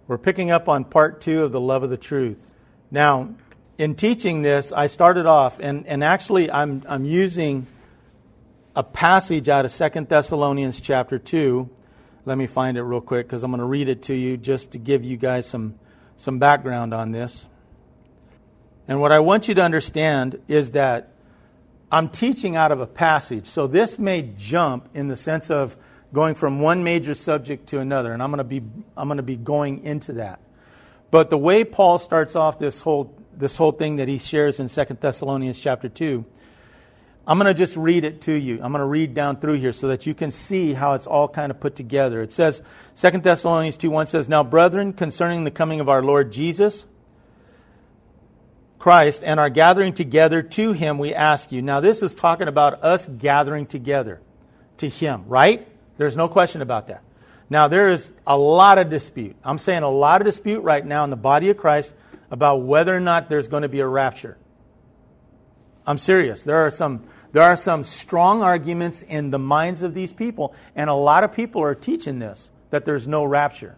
We're picking up on part 2 of the love of the truth. Now, in teaching this, I started off, and actually I'm using a passage out of 2 Thessalonians chapter 2. Let me find it real quick because I'm going to read it to you just to give you guys some background on this. And what I want you to understand is that I'm teaching out of a passage. So this may jump in the sense of going from one major subject to another, and I'm going to be going into that. But the way Paul starts off this whole thing that he shares in 2 Thessalonians chapter 2, I'm going to just read it to you. I'm going to read down through here so that you can see how it's all kind of put together. It says, 2 Thessalonians 2:1 says, "Now, brethren, concerning the coming of our Lord Jesus Christ and our gathering together to Him, we ask you." Now, this is talking about us gathering together to Him, right? There's no question about that. Now, there is a lot of dispute. I'm saying a lot of dispute right now in the body of Christ about whether or not there's going to be a rapture. I'm serious. There are some strong arguments in the minds of these people, and a lot of people are teaching this, that there's no rapture.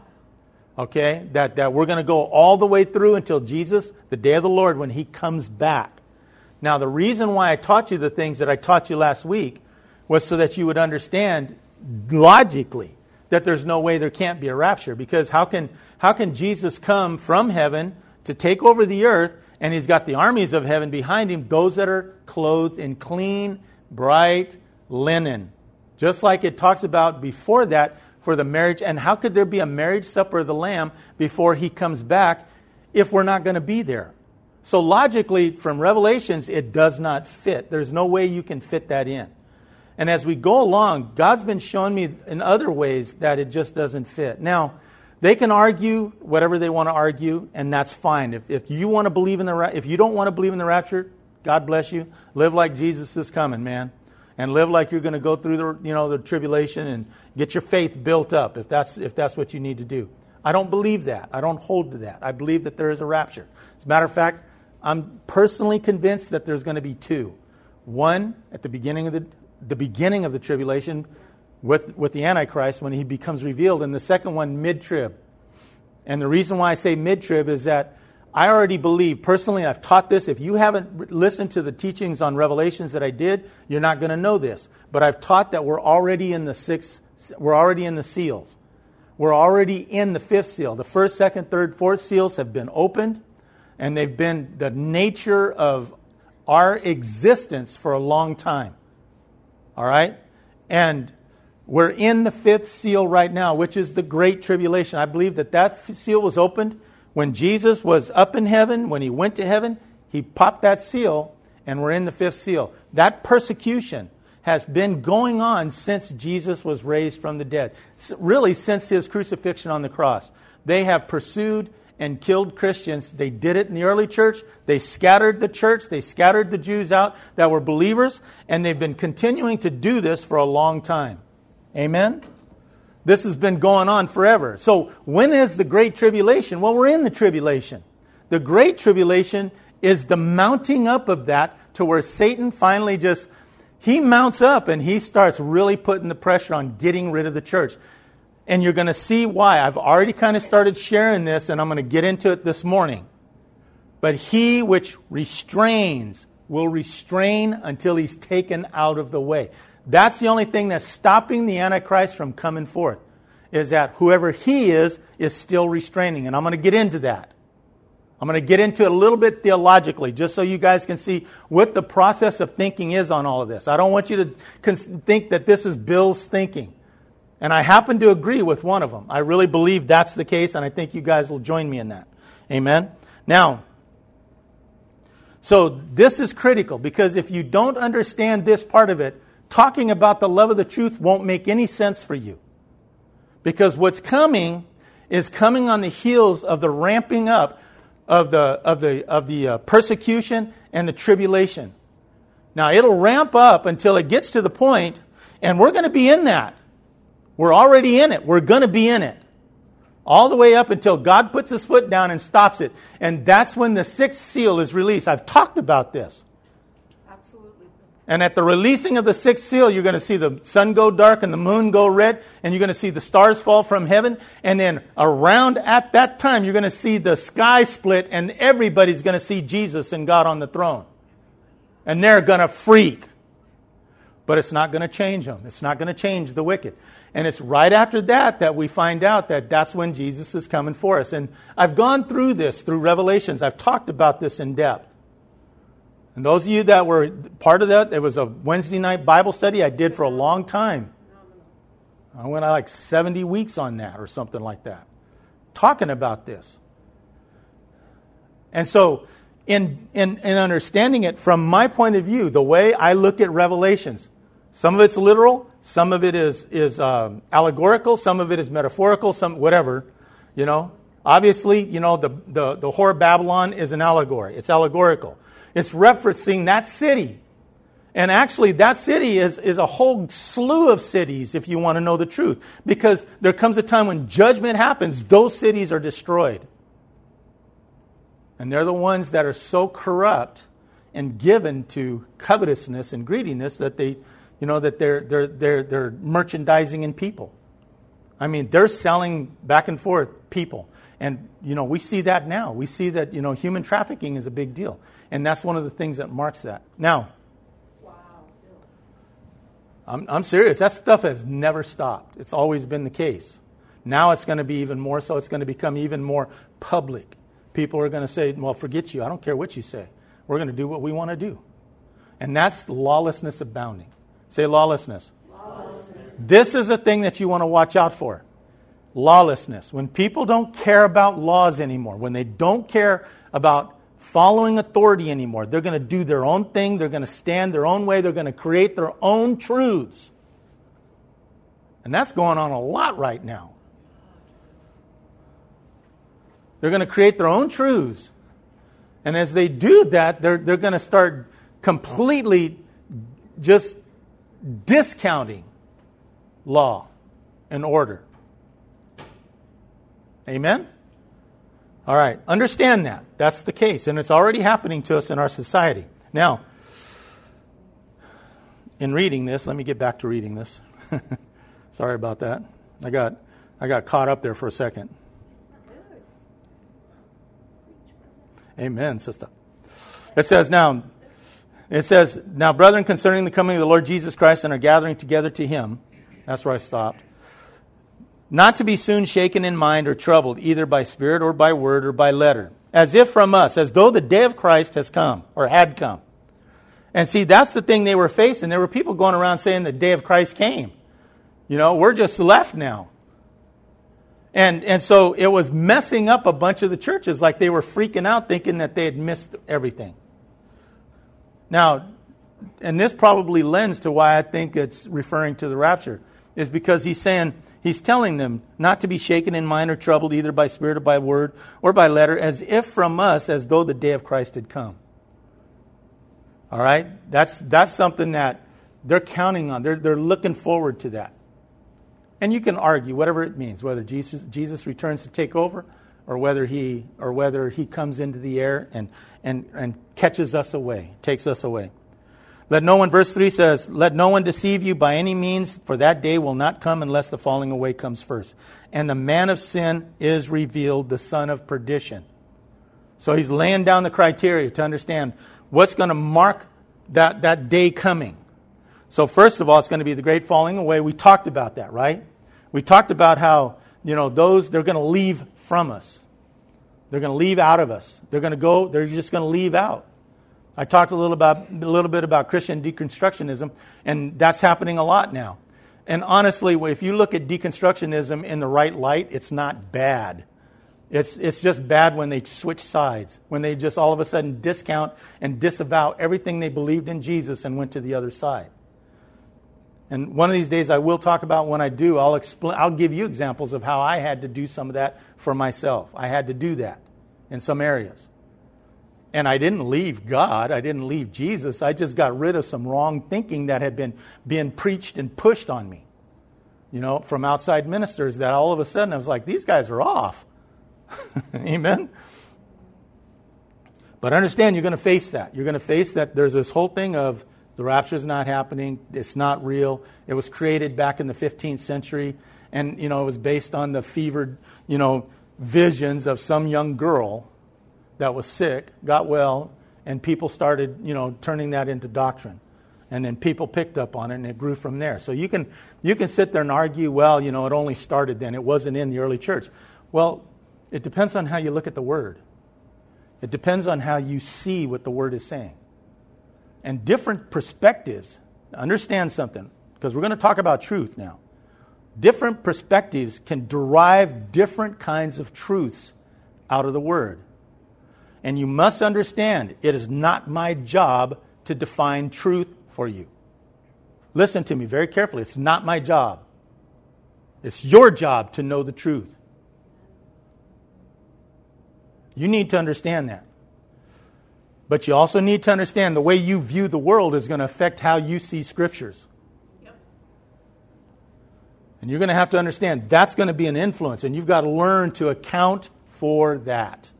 Okay? That we're going to go all the way through until Jesus, the day of the Lord, when He comes back. Now, the reason why I taught you the things that I taught you last week was so that you would understand logically that there's no way there can't be a rapture. Because how can Jesus come from heaven to take over the earth, and He's got the armies of heaven behind Him, those that are clothed in clean, bright linen. Just like it talks about before that for the marriage. And how could there be a marriage supper of the Lamb before He comes back if we're not going to be there? So logically, from Revelations, it does not fit. There's no way you can fit that in. And as we go along, God's been showing me in other ways that it just doesn't fit. Now, they can argue whatever they want to argue, and that's fine. If you want to believe in if you don't want to believe in the rapture, God bless you. Live like Jesus is coming, man, and live like you're going to go through the tribulation and get your faith built up. If that's what you need to do, I don't believe that. I don't hold to that. I believe that there is a rapture. As a matter of fact, I'm personally convinced that there's going to be two. One at the beginning of the tribulation with the Antichrist when he becomes revealed, and the second one mid-trib. And the reason why I say mid-trib is that I already believe, personally, I've taught this. If you haven't listened to the teachings on Revelations that I did, you're not going to know this. But I've taught that we're already in the seals. We're already in the fifth seal. The first, second, third, fourth seals have been opened, and they've been the nature of our existence for a long time. All right? And we're in the fifth seal right now, which is the Great Tribulation. I believe that seal was opened when Jesus was up in heaven. When He went to heaven, He popped that seal, and we're in the fifth seal. That persecution has been going on since Jesus was raised from the dead. Really, since His crucifixion on the cross. They have pursued and killed Christians. They did it in the early church. They scattered the church. They scattered the Jews out that were believers. And they've been continuing to do this for a long time. Amen? This has been going on forever. So when is the Great Tribulation? Well, we're in the tribulation. The Great Tribulation is the mounting up of that to where Satan finally he mounts up and he starts really putting the pressure on getting rid of the church. And you're going to see why. I've already kind of started sharing this, and I'm going to get into it this morning. But he which restrains will restrain until he's taken out of the way. That's the only thing that's stopping the Antichrist from coming forth, is that whoever he is still restraining. And I'm going to get into that. I'm going to get into it a little bit theologically, just so you guys can see what the process of thinking is on all of this. I don't want you to think that this is Bill's thinking. And I happen to agree with one of them. I really believe that's the case, and I think you guys will join me in that. Amen? Now, so this is critical, because if you don't understand this part of it, talking about the love of the truth won't make any sense for you. Because what's coming is coming on the heels of the ramping up of the persecution and the tribulation. Now, it'll ramp up until it gets to the point, and we're going to be in that. We're already in it. We're going to be in it. All the way up until God puts His foot down and stops it. And that's when the sixth seal is released. I've talked about this. Absolutely. And at the releasing of the sixth seal, you're going to see the sun go dark and the moon go red, and you're going to see the stars fall from heaven. And then around at that time, you're going to see the sky split, and everybody's going to see Jesus and God on the throne. And they're going to freak. But it's not going to change them. It's not going to change the wicked. And it's right after that we find out that that's when Jesus is coming for us. And I've gone through this, through Revelations. I've talked about this in depth. And those of you that were part of that, it was a Wednesday night Bible study I did for a long time. I went like 70 weeks on that or something like that, talking about this. And so in understanding it from my point of view, the way I look at Revelations, some of it's literal, some of it is allegorical, some of it is metaphorical, some whatever, you know. Obviously, you know, the whore of Babylon is an allegory. It's allegorical. It's referencing that city. And actually, that city is a whole slew of cities, if you want to know the truth. Because there comes a time when judgment happens, those cities are destroyed. And they're the ones that are so corrupt and given to covetousness and greediness that they, you know, that they're merchandising in people. I mean, they're selling back and forth people. And, you know, we see that now. We see that, you know, human trafficking is a big deal. And that's one of the things that marks that. Now, I'm serious. That stuff has never stopped. It's always been the case. Now it's going to be even more so. It's going to become even more public. People are going to say, well, forget you. I don't care what you say. We're going to do what we want to do. And that's lawlessness abounding. Say lawlessness. Lawlessness. This is a thing that you want to watch out for. Lawlessness. When people don't care about laws anymore, when they don't care about following authority anymore, they're going to do their own thing. They're going to stand their own way. They're going to create their own truths. And that's going on a lot right now. They're going to create their own truths. And as they do that, they're going to start completely just discounting law and order. Amen? All right. Understand that. That's the case. And it's already happening to us in our society. Now, in reading this, let me get back to reading this. Sorry about that. I got caught up there for a second. Amen, sister. It says, now, brethren, concerning the coming of the Lord Jesus Christ and our gathering together to Him, that's where I stopped, not to be soon shaken in mind or troubled, either by spirit or by word or by letter, as if from us, as though the day of Christ has come, or had come. And see, that's the thing they were facing. There were people going around saying the day of Christ came. You know, we're just left now. And so it was messing up a bunch of the churches, like they were freaking out thinking that they had missed everything. Now, and this probably lends to why I think it's referring to the rapture, is because he's telling them not to be shaken in mind or troubled either by spirit or by word or by letter, as if from us, as though the day of Christ had come. All right? That's something that they're counting on. They're looking forward to that. And you can argue whatever it means, whether Jesus returns to take over, or whether he comes into the air and catches us away, takes us away. Let no one, verse 3 says, let no one deceive you by any means, for that day will not come unless the falling away comes first. And the man of sin is revealed, the son of perdition. So he's laying down the criteria to understand what's going to mark that day coming. So first of all, it's going to be the great falling away. We talked about that, right? We talked about how, you know, they're going to leave from us. They're going to leave out of us. They're just going to leave out. I talked a little bit about Christian deconstructionism, and that's happening a lot now. And honestly, if you look at deconstructionism in the right light, it's not bad. It's just bad when they switch sides, when they just all of a sudden discount and disavow everything they believed in Jesus and went to the other side. And one of these days I will talk about, when I do, I'll give you examples of how I had to do some of that for myself. I had to do that in some areas. And I didn't leave God. I didn't leave Jesus. I just got rid of some wrong thinking that had been being preached and pushed on me, you know, from outside ministers, that all of a sudden I was like, these guys are off. Amen? But understand, you're going to face that. You're going to face that there's this whole thing of The rapture is not happening. It's not real. It was created back in the 15th century. And, it was based on the fevered, visions of some young girl that was sick, got well, and people started, turning that into doctrine. And then people picked up on it, and it grew from there. So you can sit there and argue, well, it only started then. It wasn't in the early church. Well, it depends on how you look at the Word. It depends on how you see what the Word is saying. And different perspectives, understand something, because we're going to talk about truth now. Different perspectives can derive different kinds of truths out of the Word. And you must understand, it is not my job to define truth for you. Listen to me very carefully. It's not my job. It's your job to know the truth. You need to understand that. But you also need to understand the way you view the world is going to affect how you see Scriptures. Yep. And you're going to have to understand that's going to be an influence, and you've got to learn to account for that.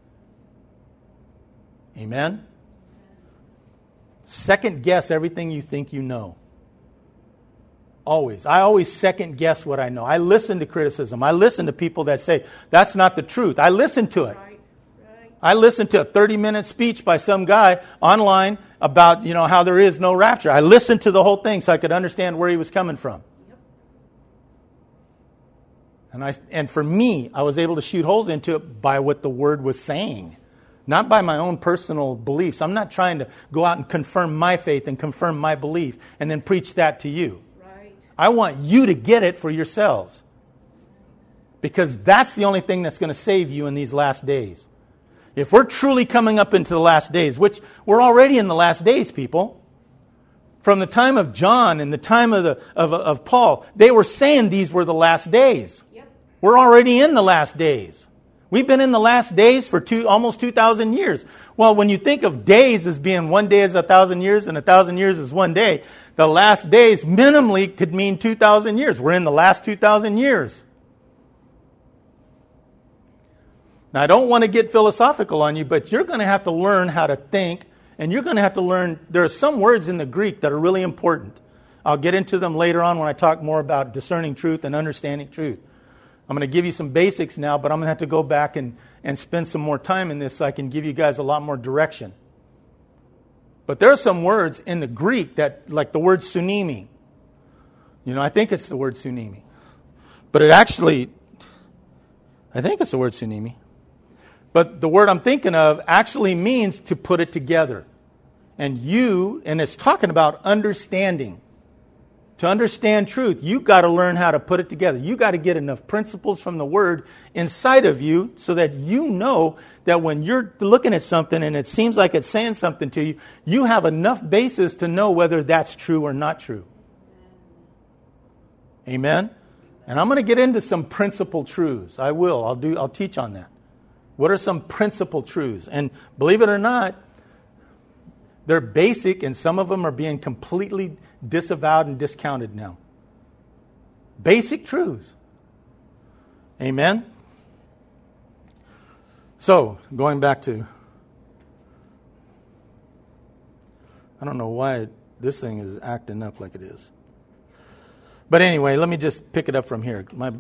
Amen? Second guess everything you think you know. Always. I always second guess what I know. I listen to criticism. I listen to people that say, that's not the truth. I listen to it. Right. I listened to a 30-minute speech by some guy online about, how there is no rapture. I listened to the whole thing so I could understand where he was coming from. Yep. And for me, I was able to shoot holes into it by what the Word was saying. Not by my own personal beliefs. I'm not trying to go out and confirm my faith and confirm my belief and then preach that to you. Right. I want you to get it for yourselves. Because that's the only thing that's going to save you in these last days. If we're truly coming up into the last days, which we're already in the last days, people. From the time of John and the time of Paul, they were saying these were the last days. Yep. We're already in the last days. We've been in the last days for almost 2,000 years. Well, when you think of days as being 1 day is 1,000 years and 1,000 years is 1 day, the last days minimally could mean 2,000 years. We're in the last 2,000 years. Now, I don't want to get philosophical on you, but you're going to have to learn how to think, and you're going to have to learn, there are some words in the Greek that are really important. I'll get into them later on when I talk more about discerning truth and understanding truth. I'm going to give you some basics now, but I'm going to have to go back and spend some more time in this so I can give you guys a lot more direction. But there are some words in the Greek that, like the word tsunami. I think it's the word tsunami. But I think it's the word tsunami. But the word I'm thinking of actually means to put it together. And it's talking about understanding. To understand truth, you've got to learn how to put it together. You've got to get enough principles from the Word inside of you so that you know that when you're looking at something and it seems like it's saying something to you, you have enough basis to know whether that's true or not true. Amen? And I'm going to get into some principal truths. I will. I'll teach on that. What are some principal truths? And believe it or not, they're basic, and some of them are being completely disavowed and discounted now. Basic truths. Amen? So, going back to... I don't know why this thing is acting up like it is. But anyway, let me just pick it up from here. My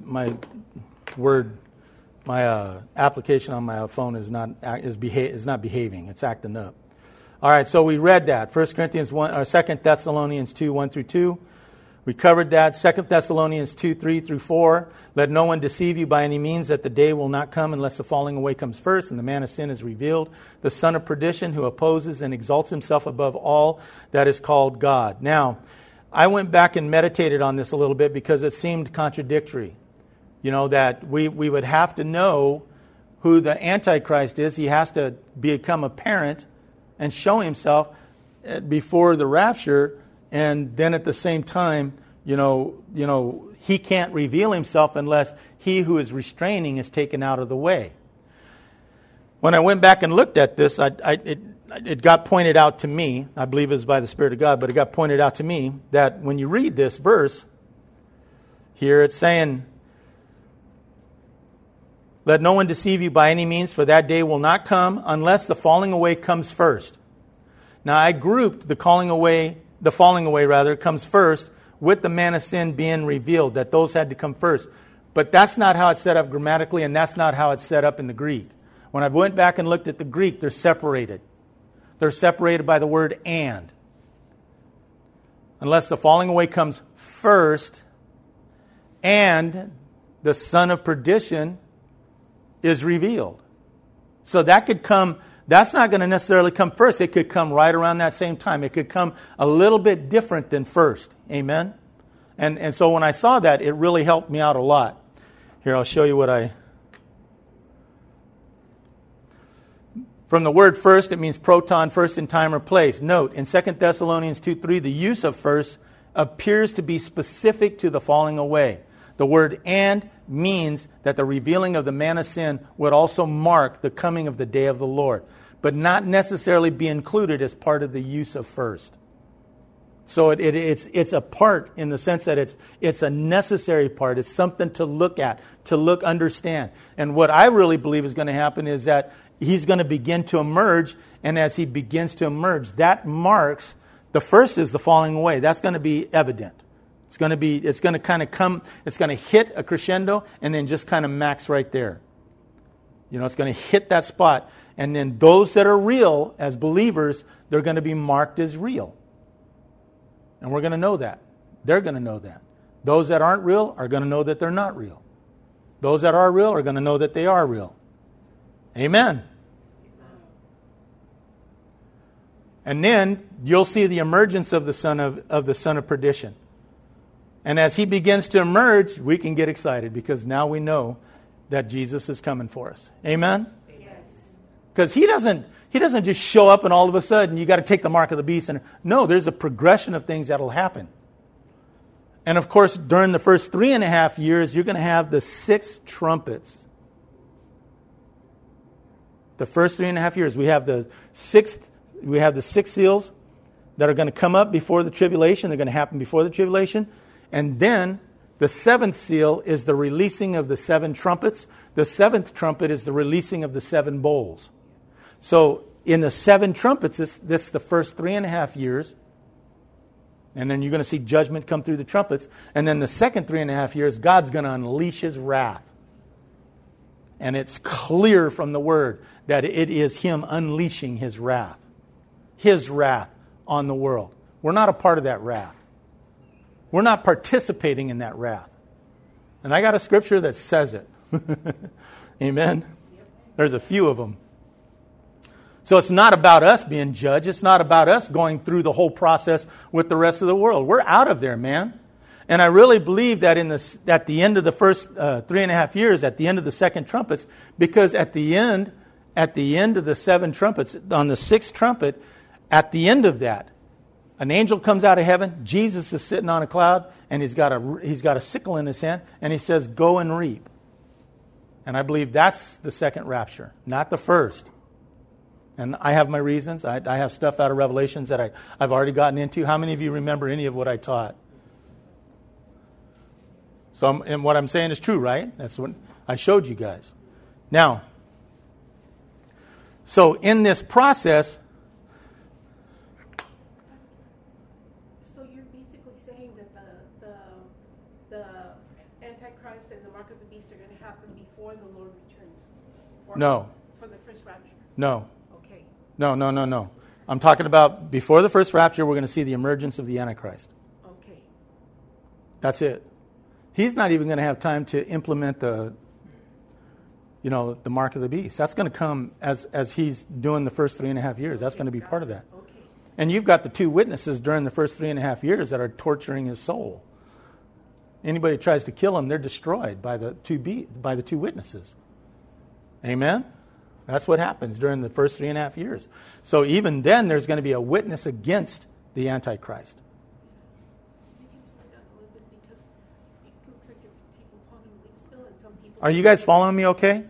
application on my phone is not behaving. It's acting up. All right, so we read that. 2 Thessalonians 2, 1 through 2. We covered that. 2 Thessalonians 2, 3 through 4. Let no one deceive you by any means, that the day will not come unless the falling away comes first and the man of sin is revealed, the son of perdition, who opposes and exalts himself above all that is called God. Now, I went back and meditated on this a little bit because it seemed contradictory. That we would have to know who the Antichrist is. He has to become apparent and show himself before the rapture, and then at the same time, he can't reveal himself unless he who is restraining is taken out of the way. When I went back and looked at this, it got pointed out to me, I believe it was by the Spirit of God, but it got pointed out to me that when you read this verse, here it's saying, let no one deceive you by any means, for that day will not come unless the falling away comes first. Now, I grouped the falling away the falling away rather, comes first, with the man of sin being revealed, that those had to come first. But that's not how it's set up grammatically, and that's not how it's set up in the Greek. When I went back and looked at the Greek, they're separated. They're separated by the word and. Unless the falling away comes first, and the son of perdition is revealed. So that could come, that's not going to necessarily come first. It could come right around that same time. It could come a little bit different than first. Amen? And so when I saw that, it really helped me out a lot. Here, I'll show you what From the word first, it means proton, first in time or place. Note, in 2 Thessalonians 2:3, the use of first appears to be specific to the falling away. The word and means that the revealing of the man of sin would also mark the coming of the day of the Lord, but not necessarily be included as part of the use of first. So it's a part in the sense that it's a necessary part. It's something to look at, understand. And what I really believe is going to happen is that he's going to begin to emerge, and as he begins to emerge, that marks, the first is the falling away. That's going to be evident. It's going to kind of come, it's going to hit a crescendo and then just kind of max right there. You know, it's going to hit that spot. And then those that are real as believers, they're going to be marked as real. And we're going to know that. They're going to know that. Those that aren't real are going to know that they're not real. Those that are real are going to know that they are real. Amen. And then you'll see the emergence of the son of perdition. And as he begins to emerge, we can get excited because now we know that Jesus is coming for us. Amen? Yes. Because he doesn't just show up and all of a sudden you got to take the mark of the beast. No, there's a progression of things that will happen. And of course, during the first 3.5 years, you're going to have the 6 trumpets. The first 3.5 years, we have the 6 seals that are going to come up before the tribulation. They're going to happen before the tribulation. And then the 7th seal is the releasing of the 7 trumpets. The 7th trumpet is the releasing of the 7 bowls. So in the 7 trumpets, this the first 3.5 years. And then you're going to see judgment come through the trumpets. And then the second 3.5 years, God's going to unleash his wrath. And it's clear from the word that it is him unleashing his wrath. His wrath on the world. We're not a part of that wrath. We're not participating in that wrath. And I got a scripture that says it. Amen? There's a few of them. So it's not about us being judged. It's not about us going through the whole process with the rest of the world. We're out of there, man. And I really believe that at the end of the first 3.5 years, at the end of the second trumpets, because at the end of the 7 trumpets, on the 6th trumpet, at the end of that, an angel comes out of heaven. Jesus is sitting on a cloud, and he's got a sickle in his hand, and he says, "Go and reap." And I believe that's the second rapture, not the first. And I have my reasons. I have stuff out of Revelations that I've already gotten into. How many of you remember any of what I taught? So, and what I'm saying is true, right? That's what I showed you guys. Now, so in this process, so you're basically saying that the Antichrist and the mark of the beast are going to happen before the Lord returns? No. For the first rapture? No. Okay. No. I'm talking about before the first rapture, we're going to see the emergence of the Antichrist. Okay. That's it. He's not even going to have time to implement the mark of the beast. That's going to come as he's doing the first 3.5 years. That's going to be part of that. Okay. And you've got the 2 witnesses during the first 3.5 years that are torturing his soul. Anybody who tries to kill him, they're destroyed by the 2 witnesses. Amen? That's what happens during the first 3.5 years. So even then, there's going to be a witness against the Antichrist. Are you guys following me okay?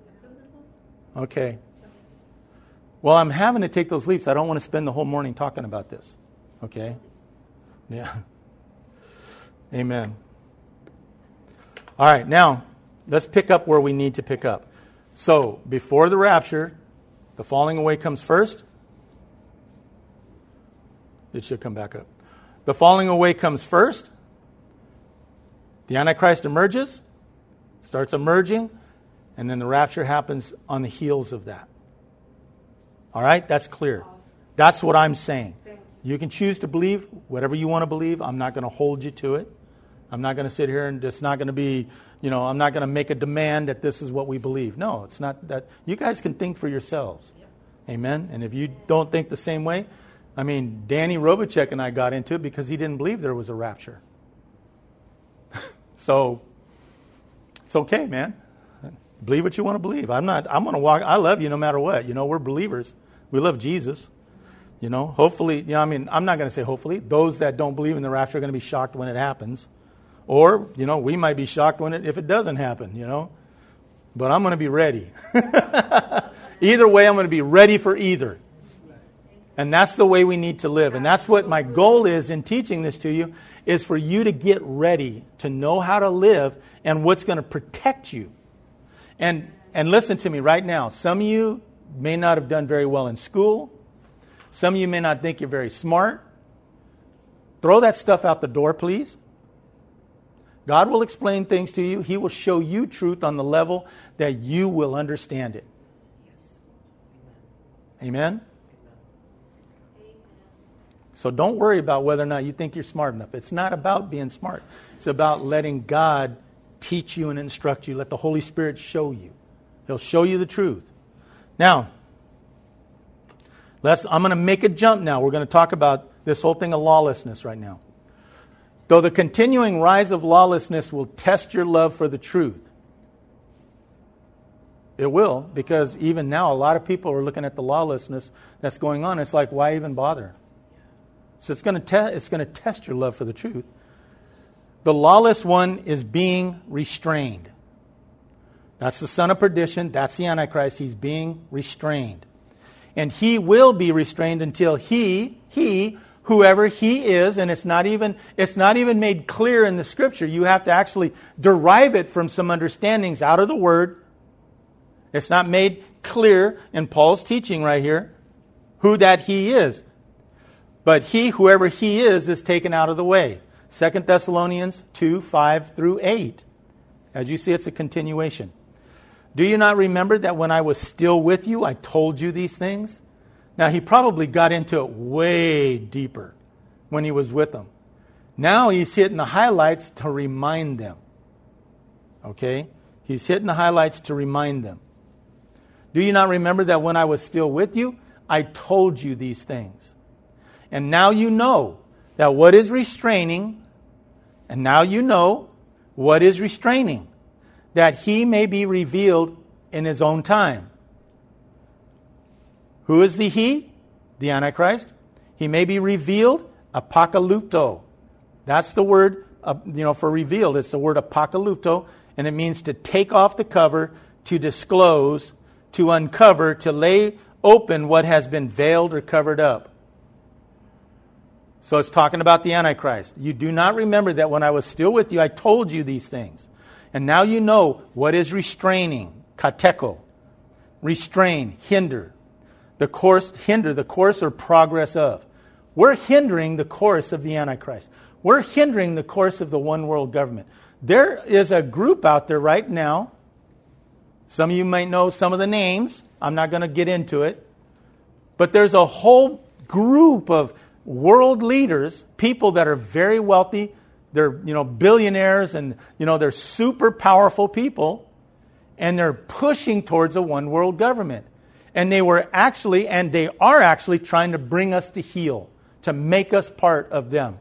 Okay. Well, I'm having to take those leaps. I don't want to spend the whole morning talking about this. Okay? Yeah. Amen. All right, now, let's pick up where we need to pick up. So, before the rapture, the falling away comes first. It should come back up. The falling away comes first. The Antichrist emerges, starts emerging, and then the rapture happens on the heels of that. All right? That's clear. That's what I'm saying. You can choose to believe whatever you want to believe. I'm not going to hold you to it. I'm not going to sit here and it's not going to be, I'm not going to make a demand that this is what we believe. No, it's not that. You guys can think for yourselves. Amen? And if you don't think the same way, Danny Robichek and I got into it because he didn't believe there was a rapture. So, it's okay, man. Believe what you want to believe. I'm going to walk. I love you no matter what. We're believers. We love Jesus. Hopefully, I'm not going to say hopefully. Those that don't believe in the rapture are going to be shocked when it happens. Or, we might be shocked if it doesn't happen, But I'm going to be ready. Either way, I'm going to be ready for either. And that's the way we need to live. And that's what my goal is in teaching this to you, is for you to get ready to know how to live and what's going to protect you. And listen to me right now. Some of you may not have done very well in school. Some of you may not think you're very smart. Throw that stuff out the door, please. God will explain things to you. He will show you truth on the level that you will understand it. Amen? So don't worry about whether or not you think you're smart enough. It's not about being smart. It's about letting God teach you and instruct you. Let the Holy Spirit show you. He'll show you the truth. Now, I'm going to make a jump now. We're going to talk about this whole thing of lawlessness right now. Though the continuing rise of lawlessness will test your love for the truth. It will, because even now a lot of people are looking at the lawlessness that's going on. It's like, why even bother? So it's going to test your love for the truth. The lawless one is being restrained. That's the son of perdition. That's the Antichrist. He's being restrained. And he will be restrained until whoever he is, and it's not even made clear in the Scripture. You have to actually derive it from some understandings out of the Word. It's not made clear in Paul's teaching right here who that he is. But whoever he is taken out of the way. 2 Thessalonians 2, 5 through 8. As you see, it's a continuation. Do you not remember that when I was still with you, I told you these things? Now, he probably got into it way deeper when he was with them. Now he's hitting the highlights to remind them. Okay? He's hitting the highlights to remind them. Do you not remember that when I was still with you, I told you these things? And now you know that what is restraining, that he may be revealed in his own time. Who is the he? The Antichrist. He may be revealed, apocalypto. That's the word, for revealed. It's the word apocalypto, and it means to take off the cover, to disclose, to uncover, to lay open what has been veiled or covered up. So it's talking about the Antichrist. You do not remember that when I was still with you, I told you these things. And now you know what is restraining, kateko. Restrain, hinder. The course or progress of. We're hindering the course of the Antichrist. We're hindering the course of the one world government. There is a group out there right now. Some of you might know some of the names. I'm not going to get into it. But there's a whole group of world leaders, people that are very wealthy. They're, billionaires and, they're super powerful people. And they're pushing towards a one world government. And they are actually trying to bring us to heel, to make us part of them.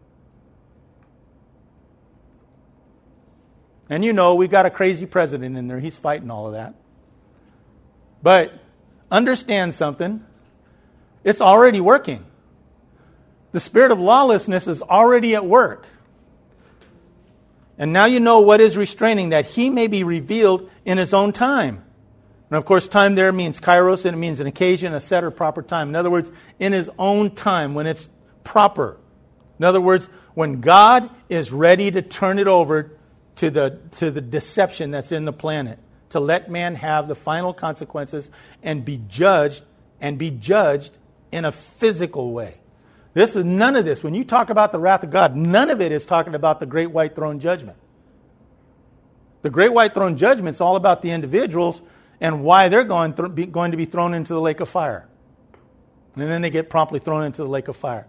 And we got a crazy president in there. He's fighting all of that. But understand something. It's already working. The spirit of lawlessness is already at work. And now you know what is restraining, that he may be revealed in his own time. And of course, time there means kairos, and it means an occasion, a set or proper time. In other words, in his own time, when it's proper. In other words, when God is ready to turn it over to the deception that's in the planet, to let man have the final consequences and be judged in a physical way. This is none of this. When you talk about the wrath of God, none of it is talking about the great white throne judgment. The great white throne judgment is all about the individuals and why they're going to be thrown into the lake of fire. And then they get promptly thrown into the lake of fire.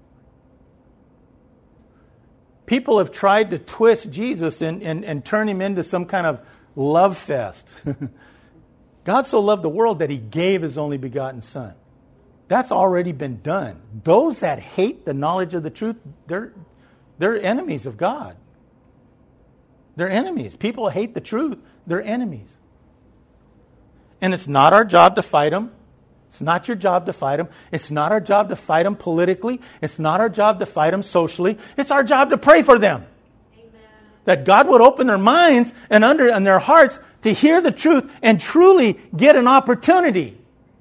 People have tried to twist Jesus and turn him into some kind of love fest. God so loved the world that he gave his only begotten Son. That's already been done. Those that hate the knowledge of the truth, they're enemies of God. They're enemies. People hate the truth. They're enemies. And it's not our job to fight them. It's not your job to fight them. It's not our job to fight them politically. It's not our job to fight them socially. It's our job to pray for them. Amen. That God would open their minds and their hearts to hear the truth and truly get an opportunity.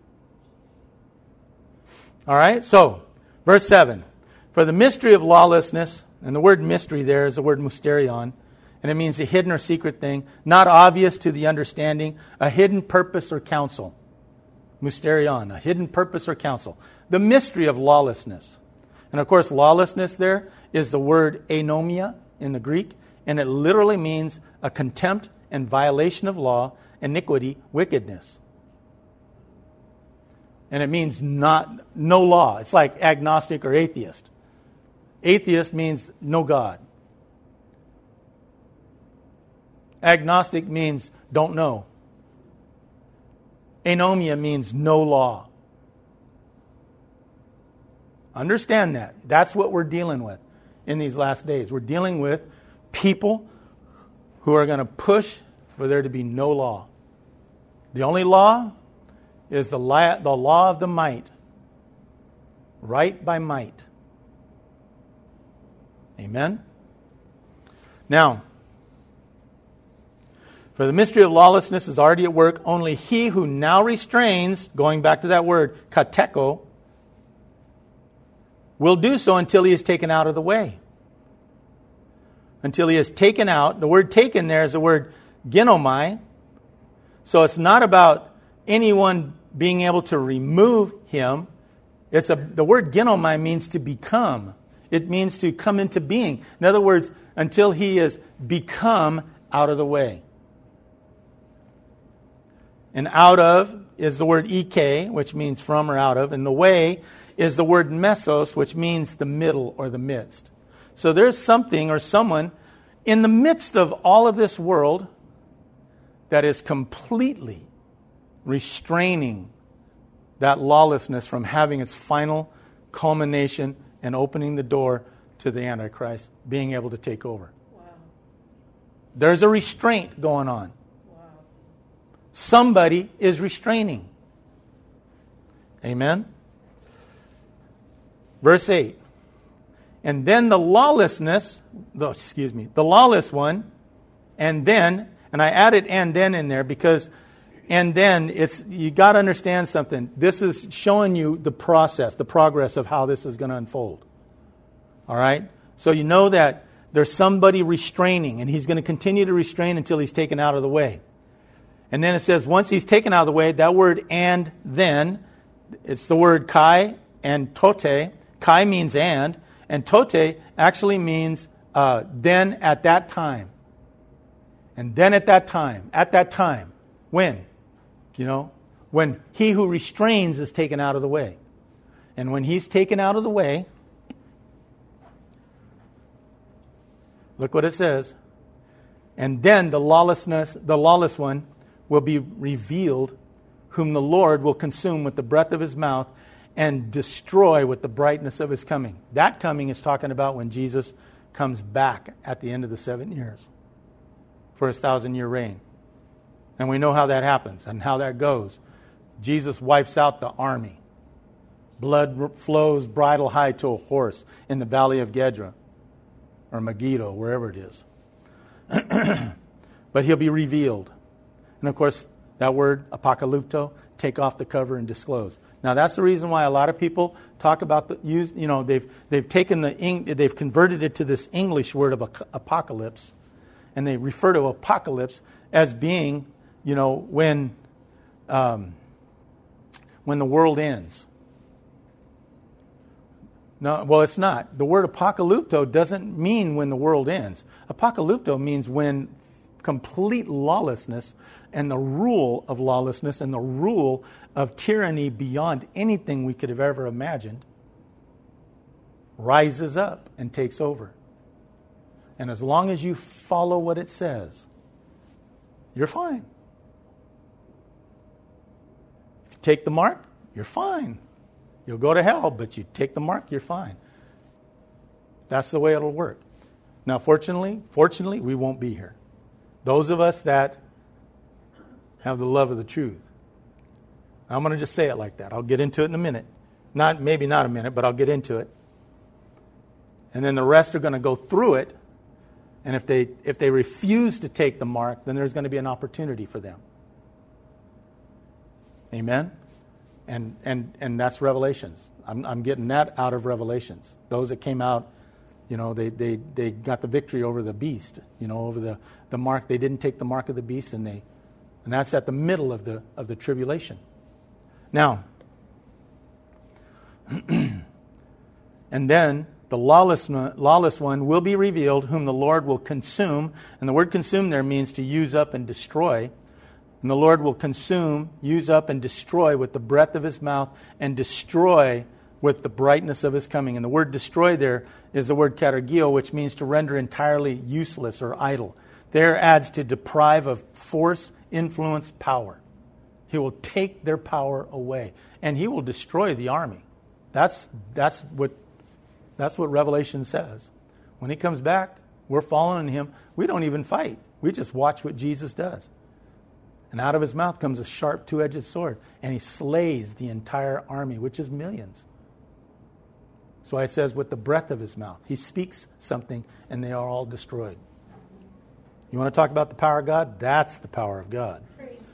All right, so verse 7. For the mystery of lawlessness, and the word mystery there is the word mysterion, and it means a hidden or secret thing, not obvious to the understanding, a hidden purpose or counsel. Mysterion, a hidden purpose or counsel. The mystery of lawlessness. And of course, lawlessness there is the word anomia in the Greek, and it literally means a contempt and violation of law, iniquity, wickedness. And it means no law. It's like agnostic or atheist. Atheist means no God. Agnostic means don't know. Anomia means no law. Understand that. That's what we're dealing with in these last days. We're dealing with people who are going to push for there to be no law. The only law is the law of the might. Right by might. Amen? Now, for the mystery of lawlessness is already at work. Only he who now restrains, going back to that word, kateko, will do so until he is taken out of the way. Until he is taken out. The word taken there is the word ginomai. So it's not about anyone being able to remove him. The word ginomai means to become. It means to come into being. In other words, until he is become out of the way. And out of is the word ek, which means from or out of. And the way is the word mesos, which means the middle or the midst. So there's something or someone in the midst of all of this world that is completely restraining that lawlessness from having its final culmination and opening the door to the Antichrist being able to take over. Wow. There's a restraint going on. Somebody is restraining. Amen? Verse 8. And then the lawless one, and I added and then in there because, and then you got to understand something. This is showing you the process, the progress of how this is going to unfold. All right? So you know that there's somebody restraining, and he's going to continue to restrain until he's taken out of the way. And then it says, once he's taken out of the way, that word and then, it's the word kai and tote. Kai means and tote actually means then at that time. And then at that time. When? When he who restrains is taken out of the way. And when he's taken out of the way, look what it says. And then the lawless one, will be revealed, whom the Lord will consume with the breath of his mouth and destroy with the brightness of his coming. That coming is talking about when Jesus comes back at the end of the 7 years for his 1,000-year reign. And we know how that happens and how that goes. Jesus wipes out the army. Blood flows bridle high to a horse in the valley of Gedra or Megiddo, wherever it is. But he'll be revealed. And of course, that word, apocalypto, take off the cover and disclose. Now that's the reason why a lot of people talk about they've converted it to this English word of apocalypse, and they refer to apocalypse as being, when the world ends. No, well, it's not. The word apocalypto doesn't mean when the world ends. Apocalypto means when complete lawlessness and the rule of lawlessness and the rule of tyranny beyond anything we could have ever imagined rises up and takes over. And as long as you follow what it says, you're fine. If you take the mark, you're fine. You'll go to hell, but you take the mark, you're fine. That's the way it'll work. Now, fortunately, we won't be here. Those of us that have the love of the truth. I'm going to just say it like that. I'll get into it in a minute. Maybe not a minute, but I'll get into it. And then the rest are going to go through it. And if they refuse to take the mark, then there's going to be an opportunity for them. Amen? And that's Revelations. I'm getting that out of Revelations. Those that came out, they got the victory over the beast, over the mark. They didn't take the mark of the beast, and that's at the middle of the tribulation. Now, and then the lawless one will be revealed, whom the Lord will consume. And the word consume there means to use up and destroy. And the Lord will consume, use up, and destroy with the breath of his mouth, and destroy with the brightness of his coming. And the word destroy there is the word katergeo, which means to render entirely useless or idle. There adds to deprive of force, influence, power. He will take their power away. And he will destroy the army. That's what Revelation says. When he comes back, we're following him. We don't even fight. We just watch what Jesus does. And out of his mouth comes a sharp two-edged sword. And he slays the entire army, which is millions. That's why it says with the breath of his mouth. He speaks something and they are all destroyed. You want to talk about the power of God? That's the power of God.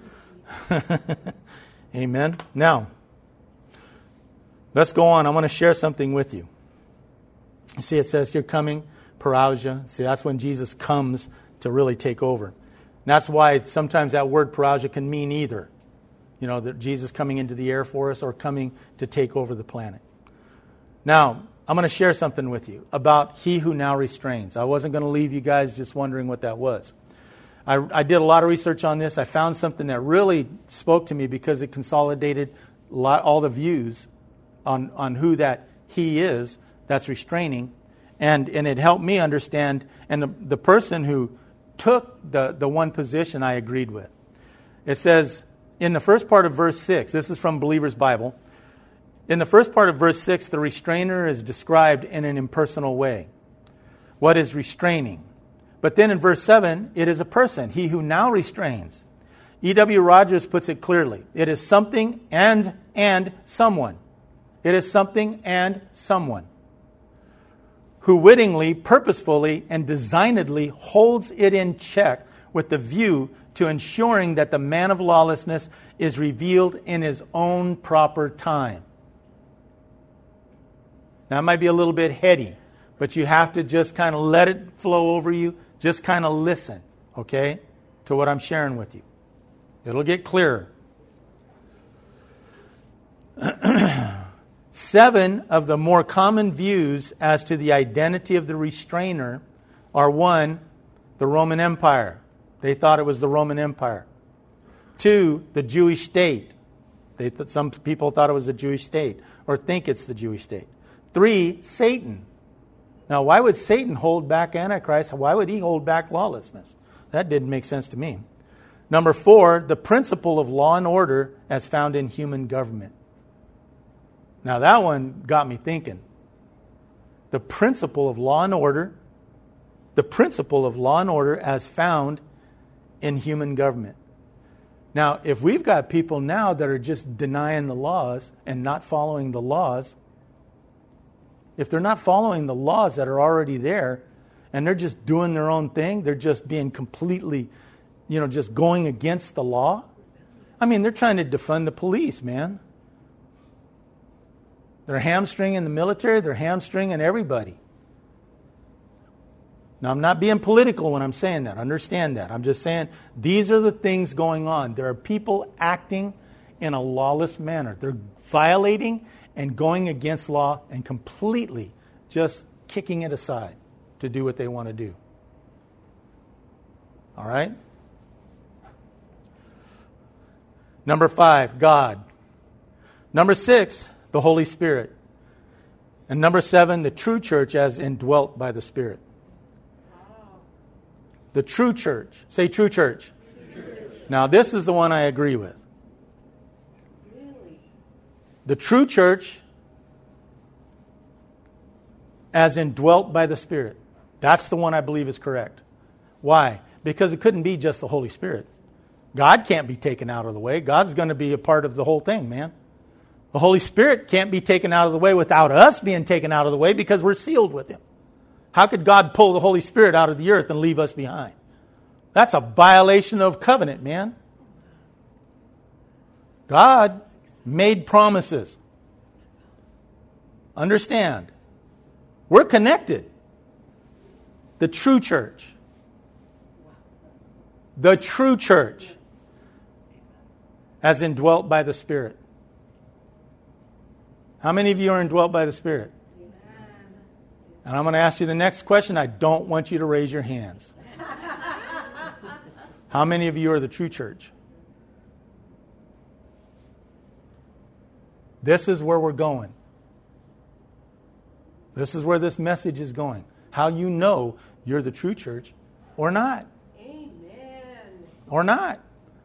Amen. Now, let's go on. I want to share something with you. You see, it says here coming, parousia. See, that's when Jesus comes to really take over. And that's why sometimes that word parousia can mean either. That Jesus coming into the air for us or coming to take over the planet. Now, I'm going to share something with you about he who now restrains. I wasn't going to leave you guys just wondering what that was. I did a lot of research on this. I found something that really spoke to me because it consolidated all the views on who that he is that's restraining. And it helped me understand. And the person who took the one position I agreed with. It says in the first part of verse 6, this is from Believer's Bible. In the first part of verse 6, the restrainer is described in an impersonal way. What is restraining? But then in verse 7, it is a person, he who now restrains. E.W. Rogers puts it clearly. It is something and someone. It is something and someone who wittingly, purposefully, and designedly holds it in check with the view to ensuring that the man of lawlessness is revealed in his own proper time. Now, it might be a little bit heady, but you have to just kind of let it flow over you. Just kind of listen, okay, to what I'm sharing with you. It'll get clearer. 7 of the more common views as to the identity of the restrainer are 1, the Roman Empire. They thought it was the Roman Empire. 2, the Jewish state. Some people thought it was the Jewish state or think it's the Jewish state. 3, Satan. Now, why would Satan hold back Antichrist? Why would he hold back lawlessness? That didn't make sense to me. Number 4, the principle of law and order as found in human government. Now, that one got me thinking. The principle of law and order as found in human government. Now, if we've got people now that are just denying the laws and not following the laws, if they're not following the laws that are already there and they're just doing their own thing, they're just being completely, just going against the law. I mean, they're trying to defund the police, man. They're hamstringing the military. They're hamstringing everybody. Now, I'm not being political when I'm saying that. Understand that. I'm just saying these are the things going on. There are people acting in a lawless manner. They're violating and going against law and completely just kicking it aside to do what they want to do. All right? Number 5, God. Number 6, the Holy Spirit. And number 7, the true church as indwelt by the Spirit. Wow. The true church. Say true church. True church. Now this is the one I agree with. Really? The true church as indwelt by the Spirit. That's the one I believe is correct. Why? Because it couldn't be just the Holy Spirit. God can't be taken out of the way. God's going to be a part of the whole thing, man. The Holy Spirit can't be taken out of the way without us being taken out of the way because we're sealed with Him. How could God pull the Holy Spirit out of the earth and leave us behind? That's a violation of covenant, man. God made promises. Understand. We're connected. The true church. The true church as indwelt by the Spirit. How many of you are indwelt by the Spirit? And I'm going to ask you the next question. I don't want you to raise your hands. How many of you are the true church? This is where we're going. This is where this message is going. How you know you're the true church or not. Amen. Or not.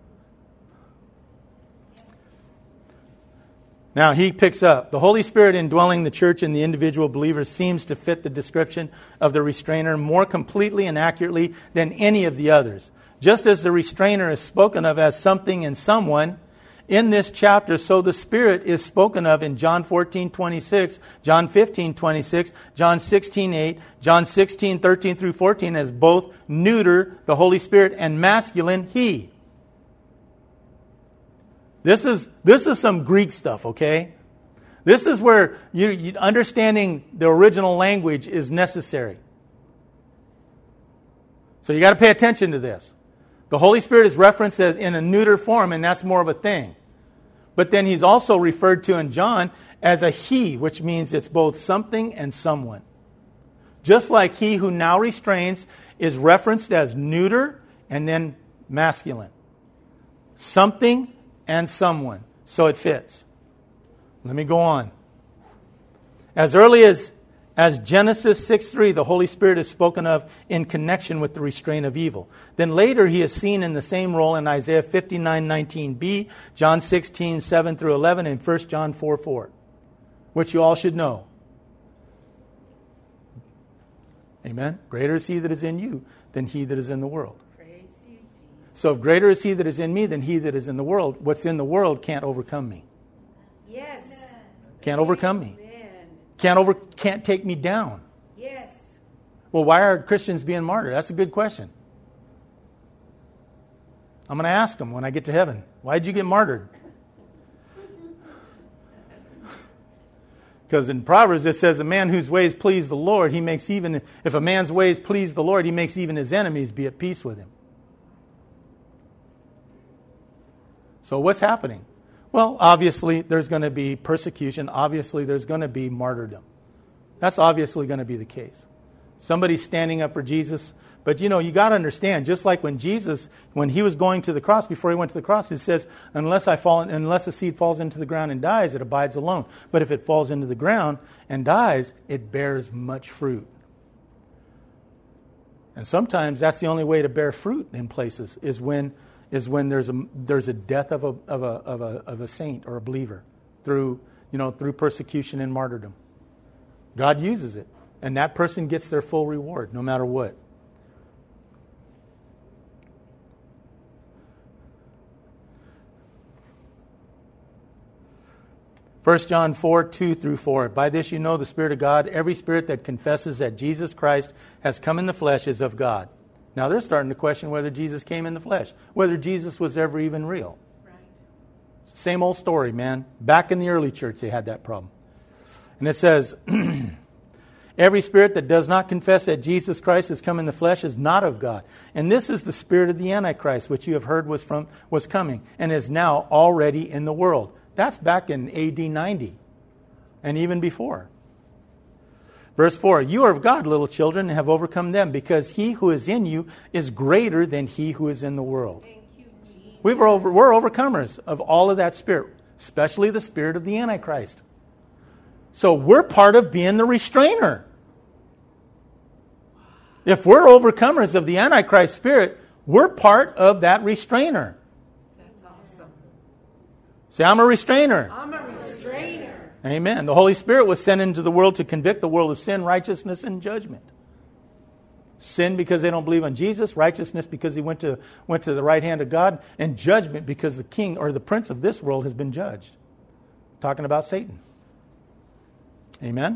Now he picks up. The Holy Spirit indwelling the church and the individual believers seems to fit the description of the restrainer more completely and accurately than any of the others. Just as the restrainer is spoken of as something and someone in this chapter, so the Spirit is spoken of in John 14:26, John 15:26, John 16:8, John 16:13 through 14 as both neuter, the Holy Spirit, and masculine, He. This is some Greek stuff, okay? This is where you understanding the original language is necessary. So you got to pay attention to this. The Holy Spirit is referenced as in a neuter form, and that's more of a thing. But then He's also referred to in John as a He, which means it's both something and someone. Just like He who now restrains is referenced as neuter and then masculine. Something and someone. So it fits. Let me go on. As early as Genesis 6:3, the Holy Spirit is spoken of in connection with the restraint of evil. Then later He is seen in the same role in Isaiah 59:19b, John 16:7 through 11, and 1 John 4:4, which you all should know. Amen? Greater is He that is in you than he that is in the world. So if greater is He that is in me than he that is in the world, what's in the world can't overcome me. Yes. Can't overcome me. Amen. Can't take me down. Yes. Well, why are Christians being martyred? That's a good question. I'm going to ask them when I get to heaven. Why did you get martyred? Because in Proverbs it says, a man whose ways please the Lord, if a man's ways please the Lord, he makes even his enemies be at peace with him. So what's happening? Well, obviously there's going to be persecution. Obviously there's going to be martyrdom. That's obviously going to be the case. Somebody's standing up for Jesus. But you got to understand, just like when He was going to the cross, before He went to the cross, it says, unless a seed falls into the ground and dies, it abides alone. But if it falls into the ground and dies, it bears much fruit. And sometimes that's the only way to bear fruit in places is when there's a death of a saint or a believer through persecution and martyrdom. God uses it, and that person gets their full reward no matter what. 1 John 4:2 through 4. By this you know the Spirit of God. Every spirit that confesses that Jesus Christ has come in the flesh is of God. Now they're starting to question whether Jesus came in the flesh, whether Jesus was ever even real. Right. It's the same old story, man. Back in the early church, they had that problem. And it says, every spirit that does not confess that Jesus Christ has come in the flesh is not of God. And this is the spirit of the Antichrist, which you have heard was coming, and is now already in the world. That's back in AD 90. and even before. Verse 4, you are of God, little children, and have overcome them, because he who is in you is greater than he who is in the world. Thank you, Jesus. We're overcomers of all of that spirit, especially the spirit of the Antichrist. So we're part of being the restrainer. If we're overcomers of the Antichrist spirit, we're part of that restrainer. That's awesome. Say, I'm a restrainer. I'm a restrainer. Amen. The Holy Spirit was sent into the world to convict the world of sin, righteousness, and judgment. Sin because they don't believe on Jesus, righteousness because he went to the right hand of God, and judgment because the king or the prince of this world has been judged. Talking about Satan. Amen.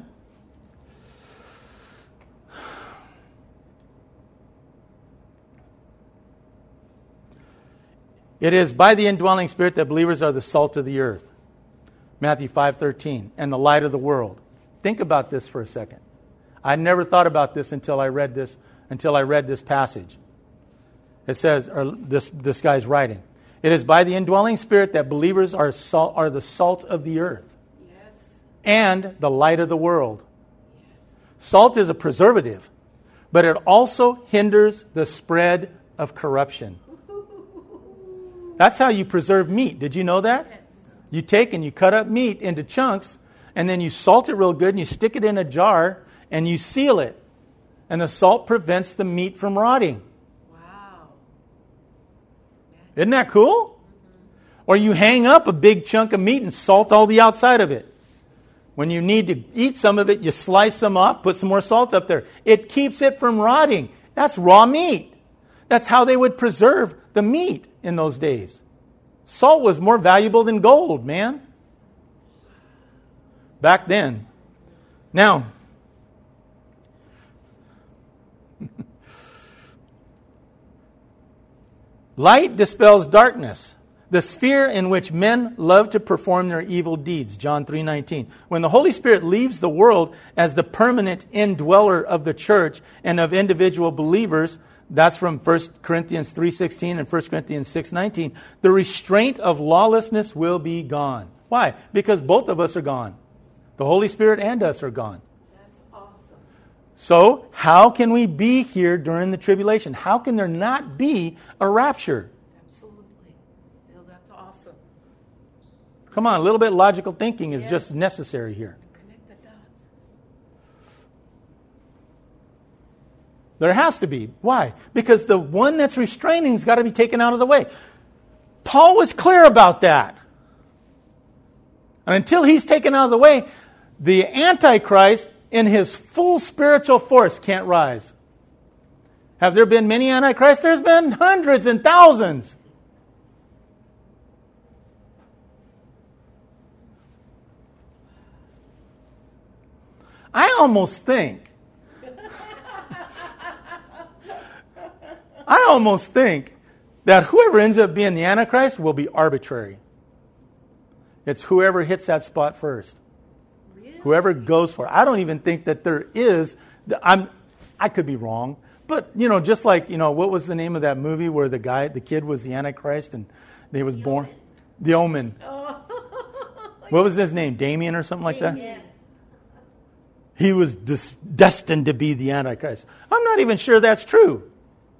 It is by the indwelling Spirit that believers are the salt of the earth. Matthew 5:13, and the light of the world. Think about this for a second. I never thought about this until I read this passage. It says, or this guy's writing, it is by the indwelling Spirit that believers are the salt of the earth. Yes. And the light of the world. Yes. Salt is a preservative, but it also hinders the spread of corruption. That's how you preserve meat. Did you know that? Yes. You take and you cut up meat into chunks, and then you salt it real good, and you stick it in a jar, and you seal it. And the salt prevents the meat from rotting. Wow. Isn't that cool? Mm-hmm. Or you hang up a big chunk of meat and salt all the outside of it. When you need to eat some of it, you slice some off, put some more salt up there. It keeps it from rotting. That's raw meat. That's how they would preserve the meat in those days. Salt was more valuable than gold, man. Back then. Now, light dispels darkness, the sphere in which men love to perform their evil deeds. John 3:19. When the Holy Spirit leaves the world as the permanent indweller of the church and of individual believers, that's from 1 Corinthians 3:16 and 1 Corinthians 6:19. The restraint of lawlessness will be gone. Why? Because both of us are gone. The Holy Spirit and us are gone. That's awesome. So, how can we be here during the tribulation? How can there not be a rapture? Absolutely. No, that's awesome. Come on, a little bit of logical thinking is just necessary here. Connect the dots. There has to be. Why? Because the one that's restraining has got to be taken out of the way. Paul was clear about that. And until he's taken out of the way, the Antichrist in his full spiritual force can't rise. Have there been many Antichrists? There's been hundreds and thousands. I almost think that whoever ends up being the Antichrist will be arbitrary. It's whoever hits that spot first. Really? Whoever goes for it. I don't even think that there is. I could be wrong. But, just like, what was the name of that movie where the kid was the Antichrist and he was born? The Omen. Oh. What was his name? Damien or something like that? Yes. He was destined to be the Antichrist. I'm not even sure that's true.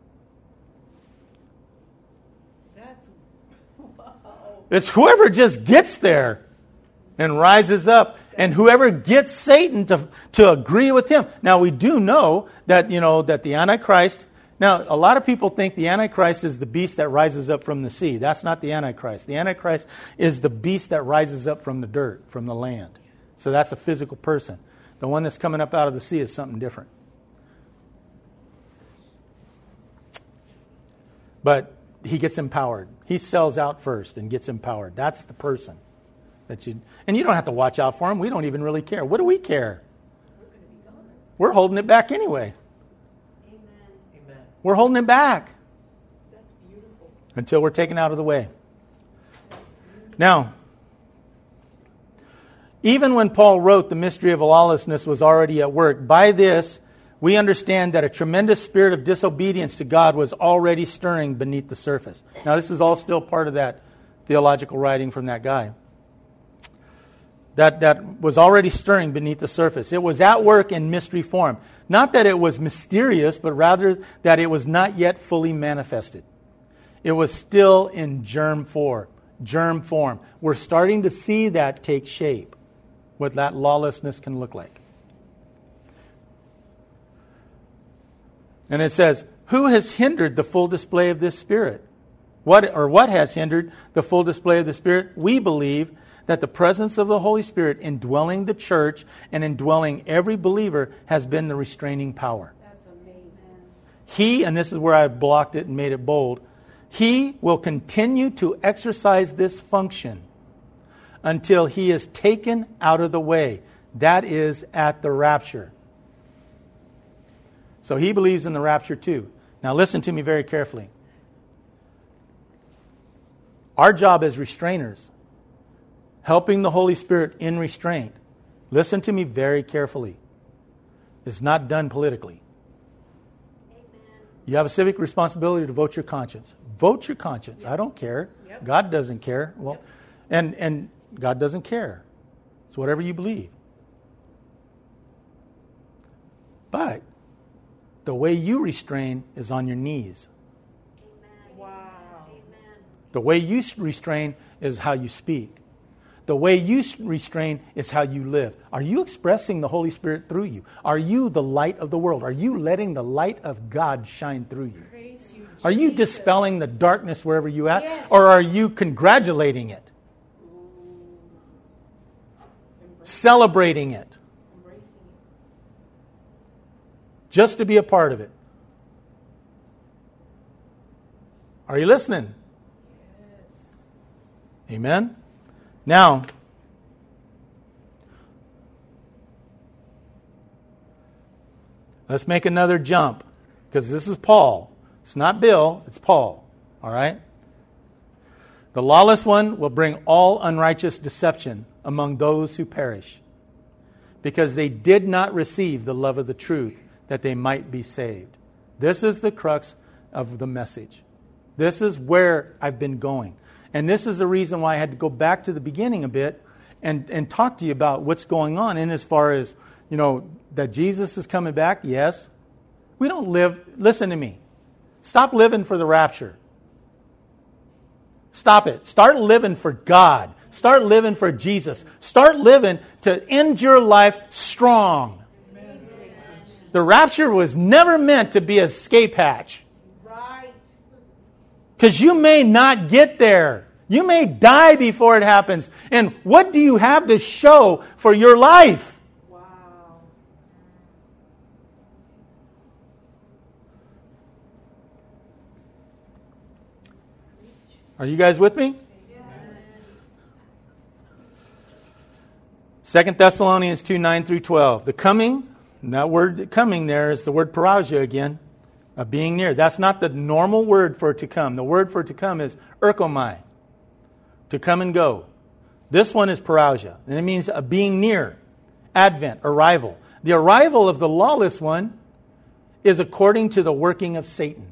It's whoever just gets there and rises up, and whoever gets Satan to agree with him. Now, we do know that, that the Antichrist... Now, a lot of people think the Antichrist is the beast that rises up from the sea. That's not the Antichrist. The Antichrist is the beast that rises up from the dirt, from the land. So that's a physical person. The one that's coming up out of the sea is something different. But he gets empowered. He sells out first and gets empowered. That's the person. And you don't have to watch out for him. We don't even really care. What do we care? We're holding it back anyway. Amen. We're holding it back. That's beautiful. Until we're taken out of the way. Now, even when Paul wrote, the mystery of lawlessness was already at work. By this, we understand that a tremendous spirit of disobedience to God was already stirring beneath the surface. Now, this is all still part of that theological writing from that guy. that was already stirring beneath the surface. It was at work in mystery form. Not that it was mysterious, but rather that it was not yet fully manifested. It was still in germ form. We're starting to see that take shape, what that lawlessness can look like. And it says, who has hindered the full display of this Spirit? What has hindered the full display of the Spirit? We believe that the presence of the Holy Spirit indwelling the church and indwelling every believer has been the restraining power. That's amazing. He, and this is where I blocked it and made it bold, He will continue to exercise this function until He is taken out of the way. That is at the rapture. So He believes in the rapture too. Now listen to me very carefully. Our job as restrainers, helping the Holy Spirit in restraint, listen to me very carefully, is not done politically. Amen. You have a civic responsibility to vote your conscience. Vote your conscience. I don't care. Yep. God doesn't care. Well, and God doesn't care. It's whatever you believe. But the way you restrain is on your knees. Amen. Wow. Amen. The way you restrain is how you speak. The way you restrain is how you live. Are you expressing the Holy Spirit through you? Are you the light of the world? Are you letting the light of God shine through you? Praise you, Are you Jesus. dispelling the darkness wherever you at? Yes. Or are you congratulating it? Celebrating it? Embracing it. Just to be a part of it? Are you listening? Yes. Amen? Now, let's make another jump, because this is Paul. It's not Bill, it's Paul. All right? The lawless one will bring all unrighteous deception among those who perish, because they did not receive the love of the truth that they might be saved. This is the crux of the message. This is where I've been going. And this is the reason why I had to go back to the beginning a bit and talk to you about what's going on in as far as, that Jesus is coming back. Yes. We don't live, listen to me. Stop living for the rapture. Stop it. Start living for God. Start living for Jesus. Start living to end your life strong. Amen. The rapture was never meant to be an escape hatch. Right. Because you may not get there. You may die before it happens. And what do you have to show for your life? Wow. Are you guys with me? 2 Thessalonians 2, 9 through 12. The coming, and that word coming there is the word parousia again, of being near. That's not the normal word for it to come. The word for it to come is erkomai, to come and go. This one is parousia, and it means a being near, advent, arrival. The arrival of the lawless one is according to the working of Satan.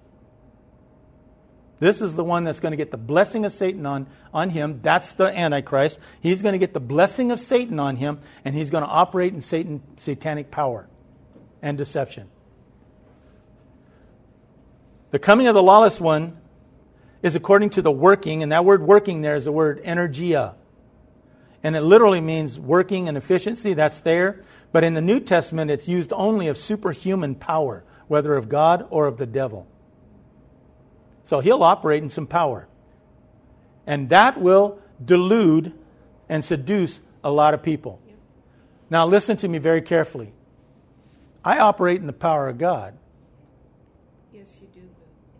This is the one that's going to get the blessing of Satan on him. That's the Antichrist. He's going to get the blessing of Satan on him, and he's going to operate in satanic power and deception. The coming of the lawless one is according to the working, and that word working there is the word energia. And it literally means working and efficiency. That's there. But in the New Testament, it's used only of superhuman power, whether of God or of the devil. So he'll operate in some power. And that will delude and seduce a lot of people. Now listen to me very carefully. I operate in the power of God. Yes, you do.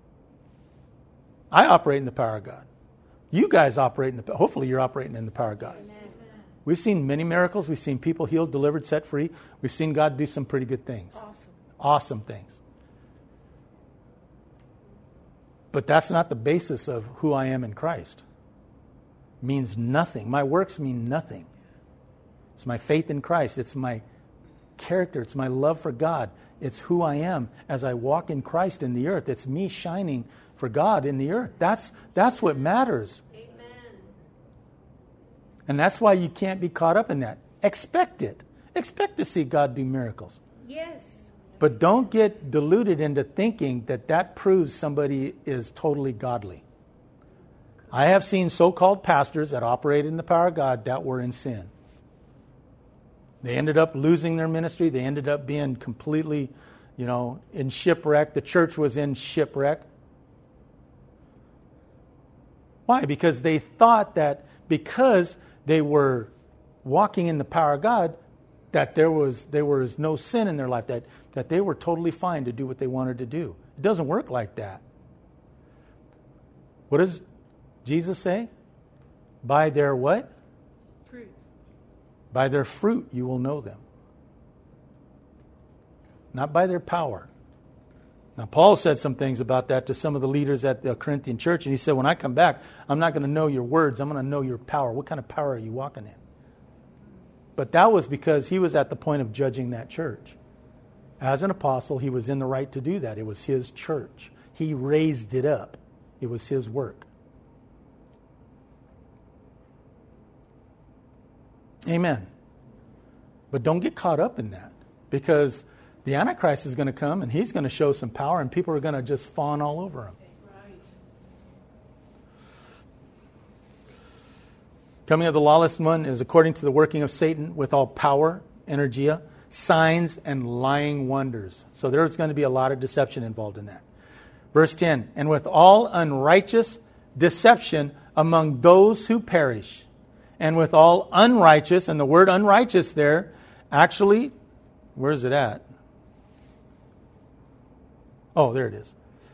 I operate in the power of God. You guys operate in hopefully you're operating in the power of God. Amen. We've seen many miracles. We've seen people healed, delivered, set free. We've seen God do some pretty good things. Awesome. Awesome things. But that's not the basis of who I am in Christ. It means nothing. My works mean nothing. It's my faith in Christ. It's my character. It's my love for God. It's who I am as I walk in Christ in the earth. It's me shining for God in the earth. That's what matters. Amen. And that's why you can't be caught up in that. Expect it. Expect to see God do miracles. Yes. But don't get deluded into thinking that that proves somebody is totally godly. I have seen so-called pastors that operate in the power of God that were in sin. They ended up losing their ministry. They ended up being completely, in shipwreck. The church was in shipwreck. Why? Because they thought that because they were walking in the power of God, that there was no sin in their life, that they were totally fine to do what they wanted to do. It doesn't work like that. What does Jesus say? By their what? Fruit. By their fruit you will know them. Not by their power. Now, Paul said some things about that to some of the leaders at the Corinthian church, and he said, when I come back, I'm not going to know your words, I'm going to know your power. What kind of power are you walking in? But that was because he was at the point of judging that church. As an apostle, he was in the right to do that. It was his church. He raised it up. It was his work. Amen. But don't get caught up in that, because the Antichrist is going to come and he's going to show some power and people are going to just fawn all over him. Right. Coming of the lawless one is according to the working of Satan with all power, energia, signs, and lying wonders. So there's going to be a lot of deception involved in that. Verse 10, and with all unrighteous deception among those who perish. And with all unrighteous, and the word unrighteous there, actually, where is it at? Oh, there it is.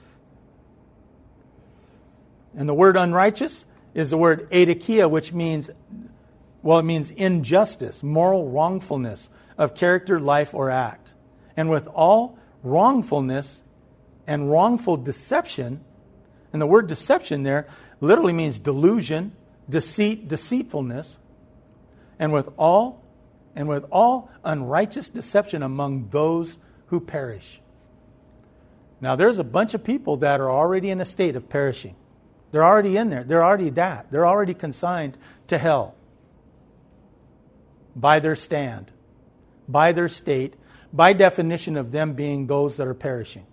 And the word unrighteous is the word adikia, which means, it means injustice, moral wrongfulness of character, life, or act. And with all wrongfulness and wrongful deception, and the word deception there literally means delusion, deceit, deceitfulness, and with all unrighteous deception among those who perish. Now, there's a bunch of people that are already in a state of perishing. They're already in there. They're already that. They're already consigned to hell by their stand, by their state, by definition of them being those that are perishing.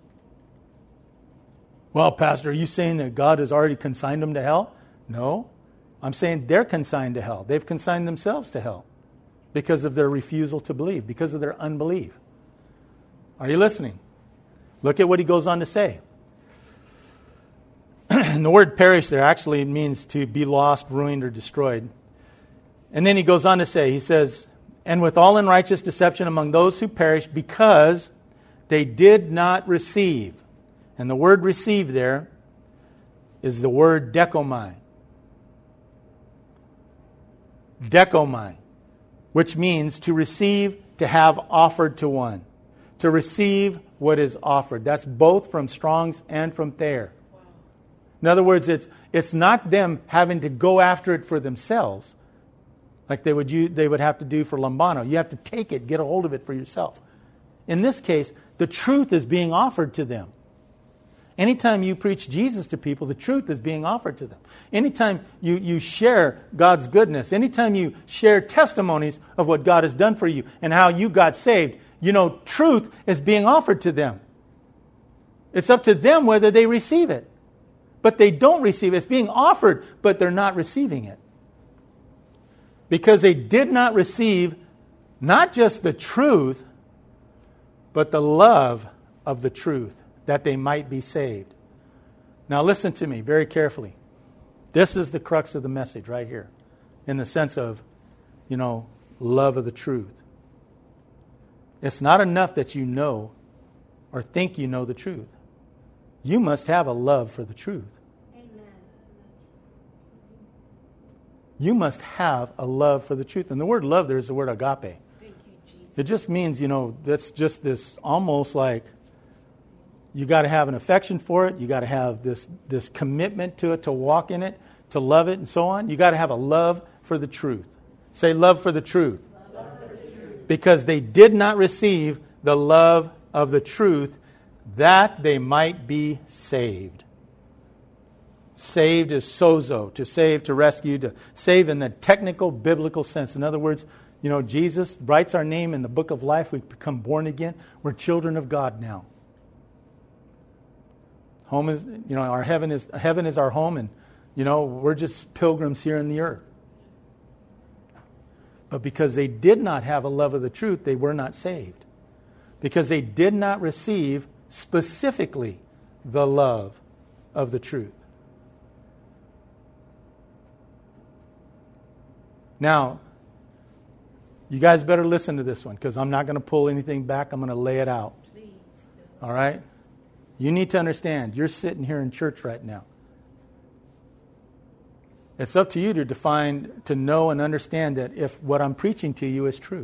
Well, Pastor, are you saying that God has already consigned them to hell? No. I'm saying they're consigned to hell. They've consigned themselves to hell because of their refusal to believe, because of their unbelief. Are you listening? Look at what he goes on to say. And the word perish there actually means to be lost, ruined, or destroyed. And then he goes on to say, he says, and with all unrighteous deception among those who perish because they did not receive. And the word receive there is the word dekomai. Dekomai, which means to receive, to have offered to one. To receive what is offered. That's both from Strong's and from Thayer. In other words, it's not them having to go after it for themselves, like they would have to do for Lambano. You have to take it, get a hold of it for yourself. In this case, the truth is being offered to them. Anytime you preach Jesus to people, the truth is being offered to them. Anytime you share God's goodness, anytime you share testimonies of what God has done for you and how you got saved, truth is being offered to them. It's up to them whether they receive it. But they don't receive it. It's being offered, but they're not receiving it. Because they did not receive not just the truth, but the love of the truth, that they might be saved. Now listen to me very carefully. This is the crux of the message right here, in the sense of, love of the truth. It's not enough that you know or think you know the truth. You must have a love for the truth. Amen. You must have a love for the truth. And the word love there is the word agape. Thank you, Jesus. It just means, that's just this almost like you got to have an affection for it. You got to have this commitment to it, to walk in it, to love it, and so on. You got to have a love for the truth. Say love for the truth. Love for the truth. Because they did not receive the love of the truth that they might be saved. Saved is sozo, to save, to rescue, to save in the technical biblical sense. In other words, Jesus writes our name in the book of life. We've become born again. We're children of God now. Home is, our heaven is our home, and we're just pilgrims here in the earth. But because they did not have a love of the truth, they were not saved. Because they did not receive specifically the love of the truth. Now, you guys better listen to this one, because I'm not going to pull anything back. I'm going to lay it out. Please. All right? You need to understand, you're sitting here in church right now. It's up to you to define, to know and understand that if what I'm preaching to you is true.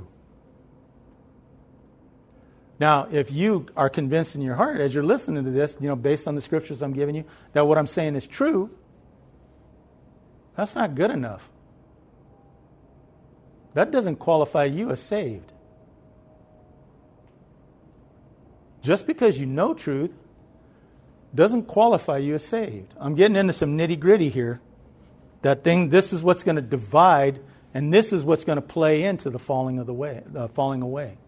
Now, if you are convinced in your heart as you're listening to this, based on the scriptures I'm giving you, that what I'm saying is true, that's not good enough. That doesn't qualify you as saved. Just because you know truth doesn't qualify you as saved. I'm getting into some nitty-gritty here. This is what's going to divide, and this is what's going to play into the falling away.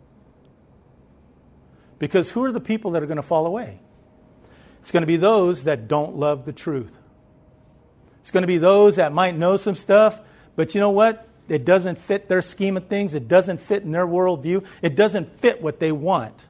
Because who are the people that are going to fall away? It's going to be those that don't love the truth. It's going to be those that might know some stuff, but you know what? It doesn't fit their scheme of things. It doesn't fit in their worldview. It doesn't fit what they want.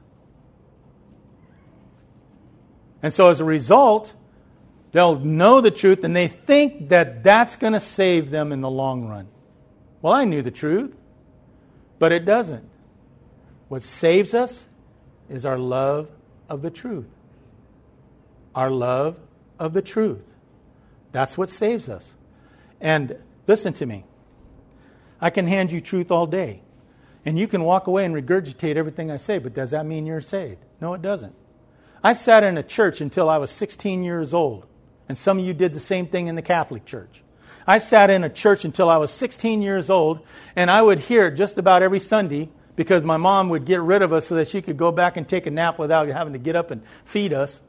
And so as a result, they'll know the truth and they think that that's going to save them in the long run. Well, I knew the truth, but it doesn't. What saves us is our love of the truth. Our love of the truth. That's what saves us. And listen to me. I can hand you truth all day. And you can walk away and regurgitate everything I say, but does that mean you're saved? No, it doesn't. I sat in a church until I was 16 years old. And some of you did the same thing in the Catholic Church. I sat in a church until I was 16 years old, and I would hear just about every Sunday, because my mom would get rid of us so that she could go back and take a nap without having to get up and feed us.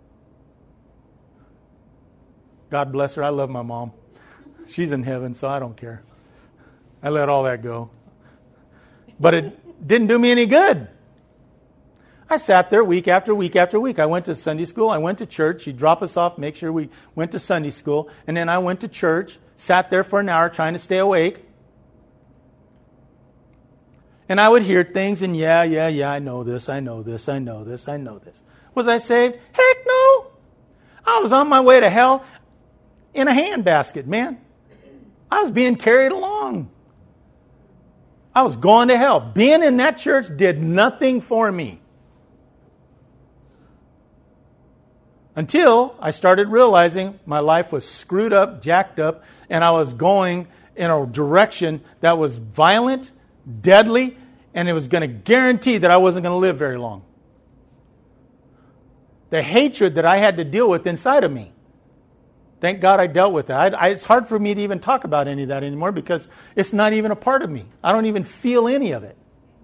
God bless her. I love my mom. She's in heaven, so I don't care. I let all that go. But it didn't do me any good. I sat there week after week after week. I went to Sunday school. I went to church. She'd drop us off, make sure we went to Sunday school. And then I went to church, sat there for an hour trying to stay awake. And I would hear things and yeah, I know this. Was I saved? Heck no. I was on my way to hell in a handbasket, man. I was being carried along. I was going to hell. Being in that church did nothing for me. Until I started realizing my life was screwed up, jacked up, and I was going in a direction that was violent, deadly, and it was going to guarantee that I wasn't going to live very long. The hatred that I had to deal with inside of me. Thank God I dealt with that. It's hard for me to even talk about any of that anymore because it's not even a part of me. I don't even feel any of it.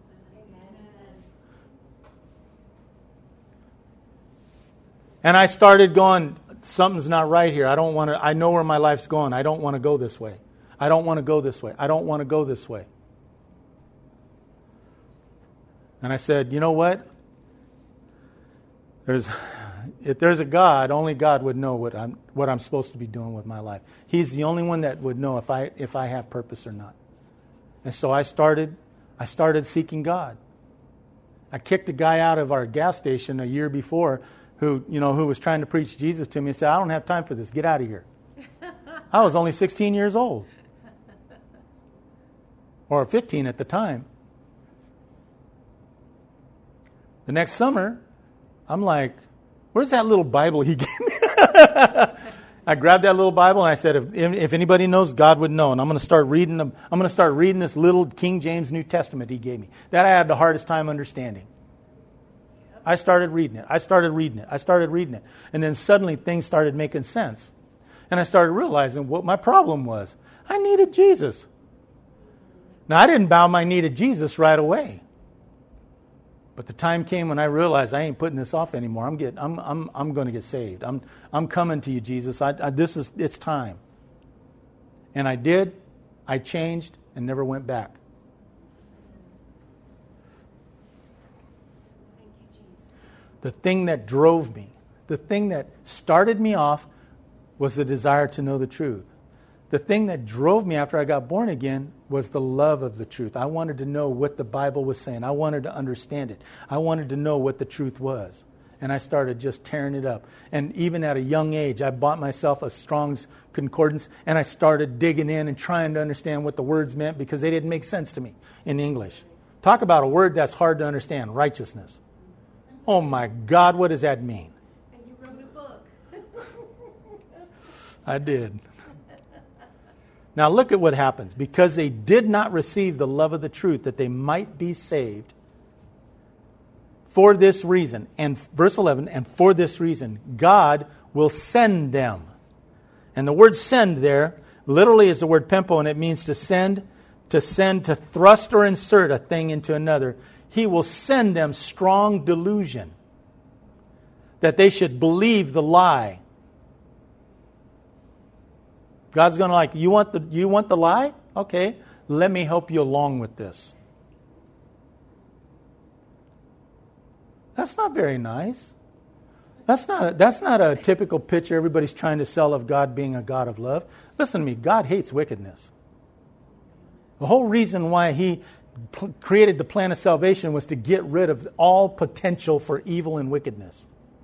And I started going, something's not right here. I know where my life's going. I don't want to go this way. I don't want to go this way. I don't want to go this way. And I said, you know what? If there's a God, only God would know what I'm supposed to be doing with my life. He's the only one that would know if I have purpose or not. And so I started seeking God. I kicked a guy out of our gas station a year before who was trying to preach Jesus to me and said, I don't have time for this. Get out of here. I was only 16 years old. Or 15 at the time. The next summer, I'm like, where's that little Bible he gave me? I grabbed that little Bible and I said, if anybody knows, God would know. And I'm going to start reading them. I'm going to start reading this little King James New Testament he gave me. That I had the hardest time understanding. I started reading it. And then suddenly things started making sense. And I started realizing what my problem was. I needed Jesus. Now, I didn't bow my knee to Jesus right away. But the time came when I realized I ain't putting this off anymore. I'm going to get saved. I'm coming to you, Jesus. It's time. And I did. I changed and never went back. Thank you, Jesus. The thing that drove me, the thing that started me off was the desire to know the truth. The thing that drove me after I got born again was the love of the truth. I wanted to know what the Bible was saying. I wanted to understand it. I wanted to know what the truth was. And I started just tearing it up. And even at a young age, I bought myself a Strong's Concordance, and I started digging in and trying to understand what the words meant because they didn't make sense to me in English. Talk about a word that's hard to understand, righteousness. Oh my God, what does that mean? And you wrote a book. I did. Now look at what happens. Because they did not receive the love of the truth that they might be saved. For this reason, and verse 11, and for this reason, God will send them. And the word send there literally is the word pempo, and it means to send, to thrust or insert a thing into another. He will send them strong delusion that they should believe the lie. God's going to you want the lie? Okay, let me help you along with this. That's not very nice. That's not a typical picture everybody's trying to sell of God being a God of love. Listen to me, God hates wickedness. The whole reason why He created the plan of salvation was to get rid of all potential for evil and wickedness.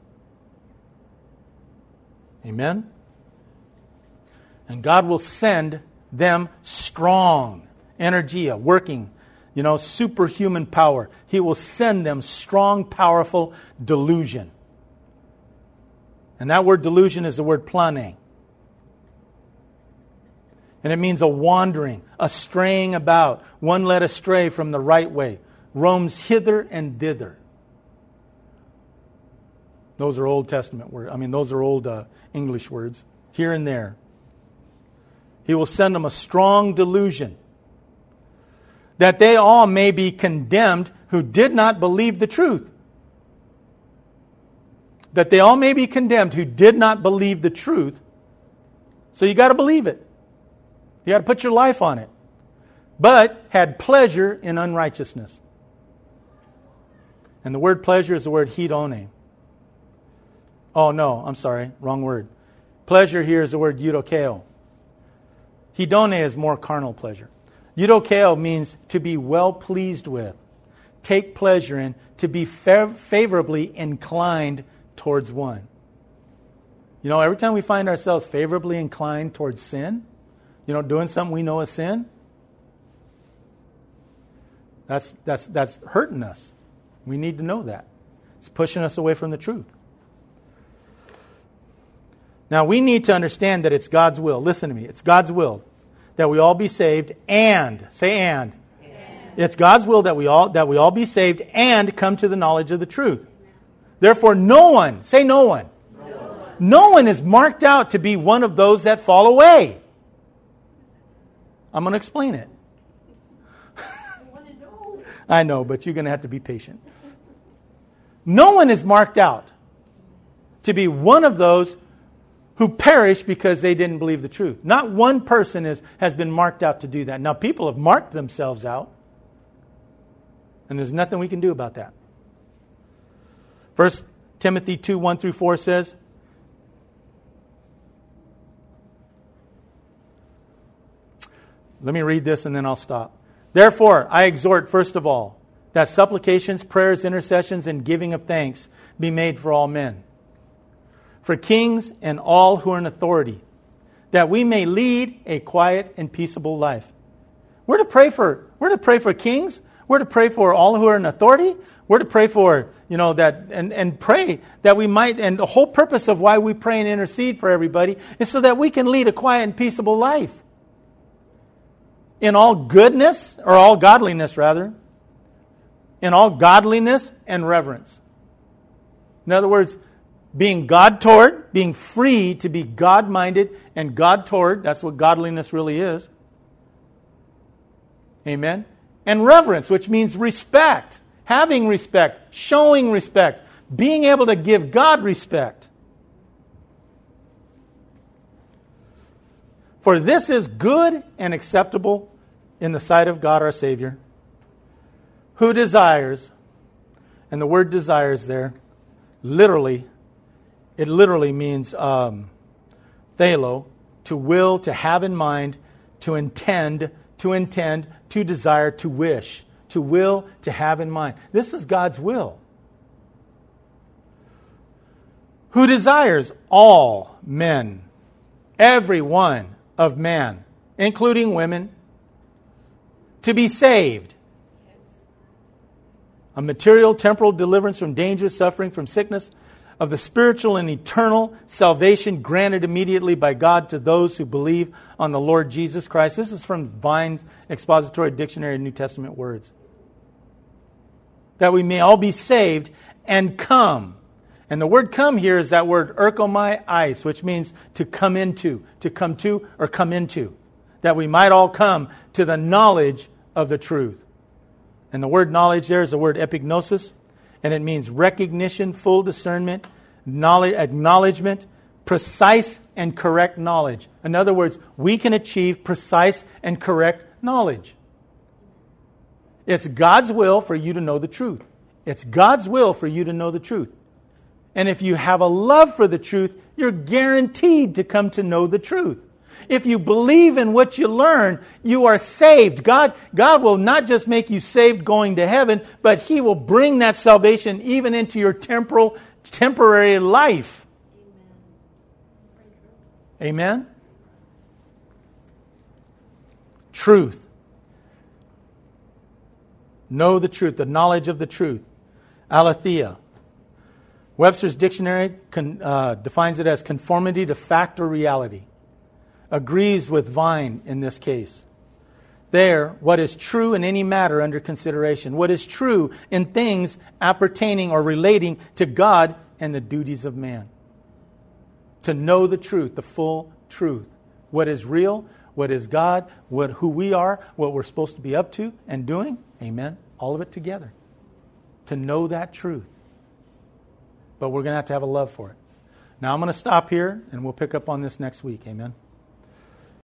Amen? And God will send them strong energia, working, superhuman power. He will send them strong, powerful delusion. And that word delusion is the word plane. And it means a wandering, a straying about, one led astray from the right way, roams hither and thither. Those are Old Testament words. Those are old English words. Here and there. He will send them a strong delusion, that they all may be condemned who did not believe the truth. That they all may be condemned who did not believe the truth. So you got to believe it. You got to put your life on it. But had pleasure in unrighteousness. And the word pleasure is the word hedone. Oh no, I'm sorry, wrong word. Pleasure here is the word eudokeo. Hedone is more carnal pleasure. Eudokeo means to be well pleased with, take pleasure in, to be favorably inclined towards one. Every time we find ourselves favorably inclined towards sin, doing something we know is sin, that's hurting us. We need to know that. It's pushing us away from the truth. Now, we need to understand that it's God's will. Listen to me. It's God's will that we all be saved and, say and. It's God's will that we all be saved and come to the knowledge of the truth. Therefore, no one, say no one. No one is marked out to be one of those that fall away. I'm going to explain it. I know, but you're going to have to be patient. No one is marked out to be one of those who perish because they didn't believe the truth. Not one person has been marked out to do that. Now, people have marked themselves out, and there's nothing we can do about that. 1 Timothy 2, 1 through 4 says, let me read this and then I'll stop. Therefore, I exhort, first of all, that supplications, prayers, intercessions, and giving of thanks be made for all men, for kings and all who are in authority, that we may lead a quiet and peaceable life. We're to pray for kings. We're to pray for all who are in authority. We're to pray for, that and pray that we might, and the whole purpose of why we pray and intercede for everybody is so that we can lead a quiet and peaceable life. In all goodness, or all godliness rather, in all godliness and reverence. In other words, being God-toward, being free to be God-minded and God-toward, that's what godliness really is. Amen? And reverence, which means respect having respect, showing respect, being able to give God respect. For this is good and acceptable in the sight of God our Savior, who desires, and the word desires there, literally, it literally means thalo, to will, to have in mind, to intend, to desire, to wish, to will, to have in mind. This is God's will. Who desires all men, every one of man, including women, to be saved. A material, temporal deliverance from danger, suffering, from sickness, of the spiritual and eternal salvation granted immediately by God to those who believe on the Lord Jesus Christ. This is from Vine's Expository Dictionary of New Testament Words. That we may all be saved and come. And the word come here is that word erkomai eis, which means to come into, to come to, or come into. That we might all come to the knowledge of the truth. And the word knowledge there is the word epignosis, and it means recognition, full discernment, knowledge, acknowledgement, precise and correct knowledge. In other words, we can achieve precise and correct knowledge. It's God's will for you to know the truth. It's God's will for you to know the truth. And if you have a love for the truth, you're guaranteed to come to know the truth. If you believe in what you learn, you are saved. God will not just make you saved going to heaven, but He will bring that salvation even into your temporary life. Amen? Truth. Know the truth, the knowledge of the truth. Aletheia. Webster's Dictionary defines it as conformity to fact or reality. Agrees with Vine in this case. There, what is true in any matter under consideration. What is true in things appertaining or relating to God and the duties of man. To know the truth, the full truth. What is real, what is God, who we are, what we're supposed to be up to and doing. Amen. All of it together. To know that truth. But we're going to have a love for it. Now I'm going to stop here and we'll pick up on this next week. Amen.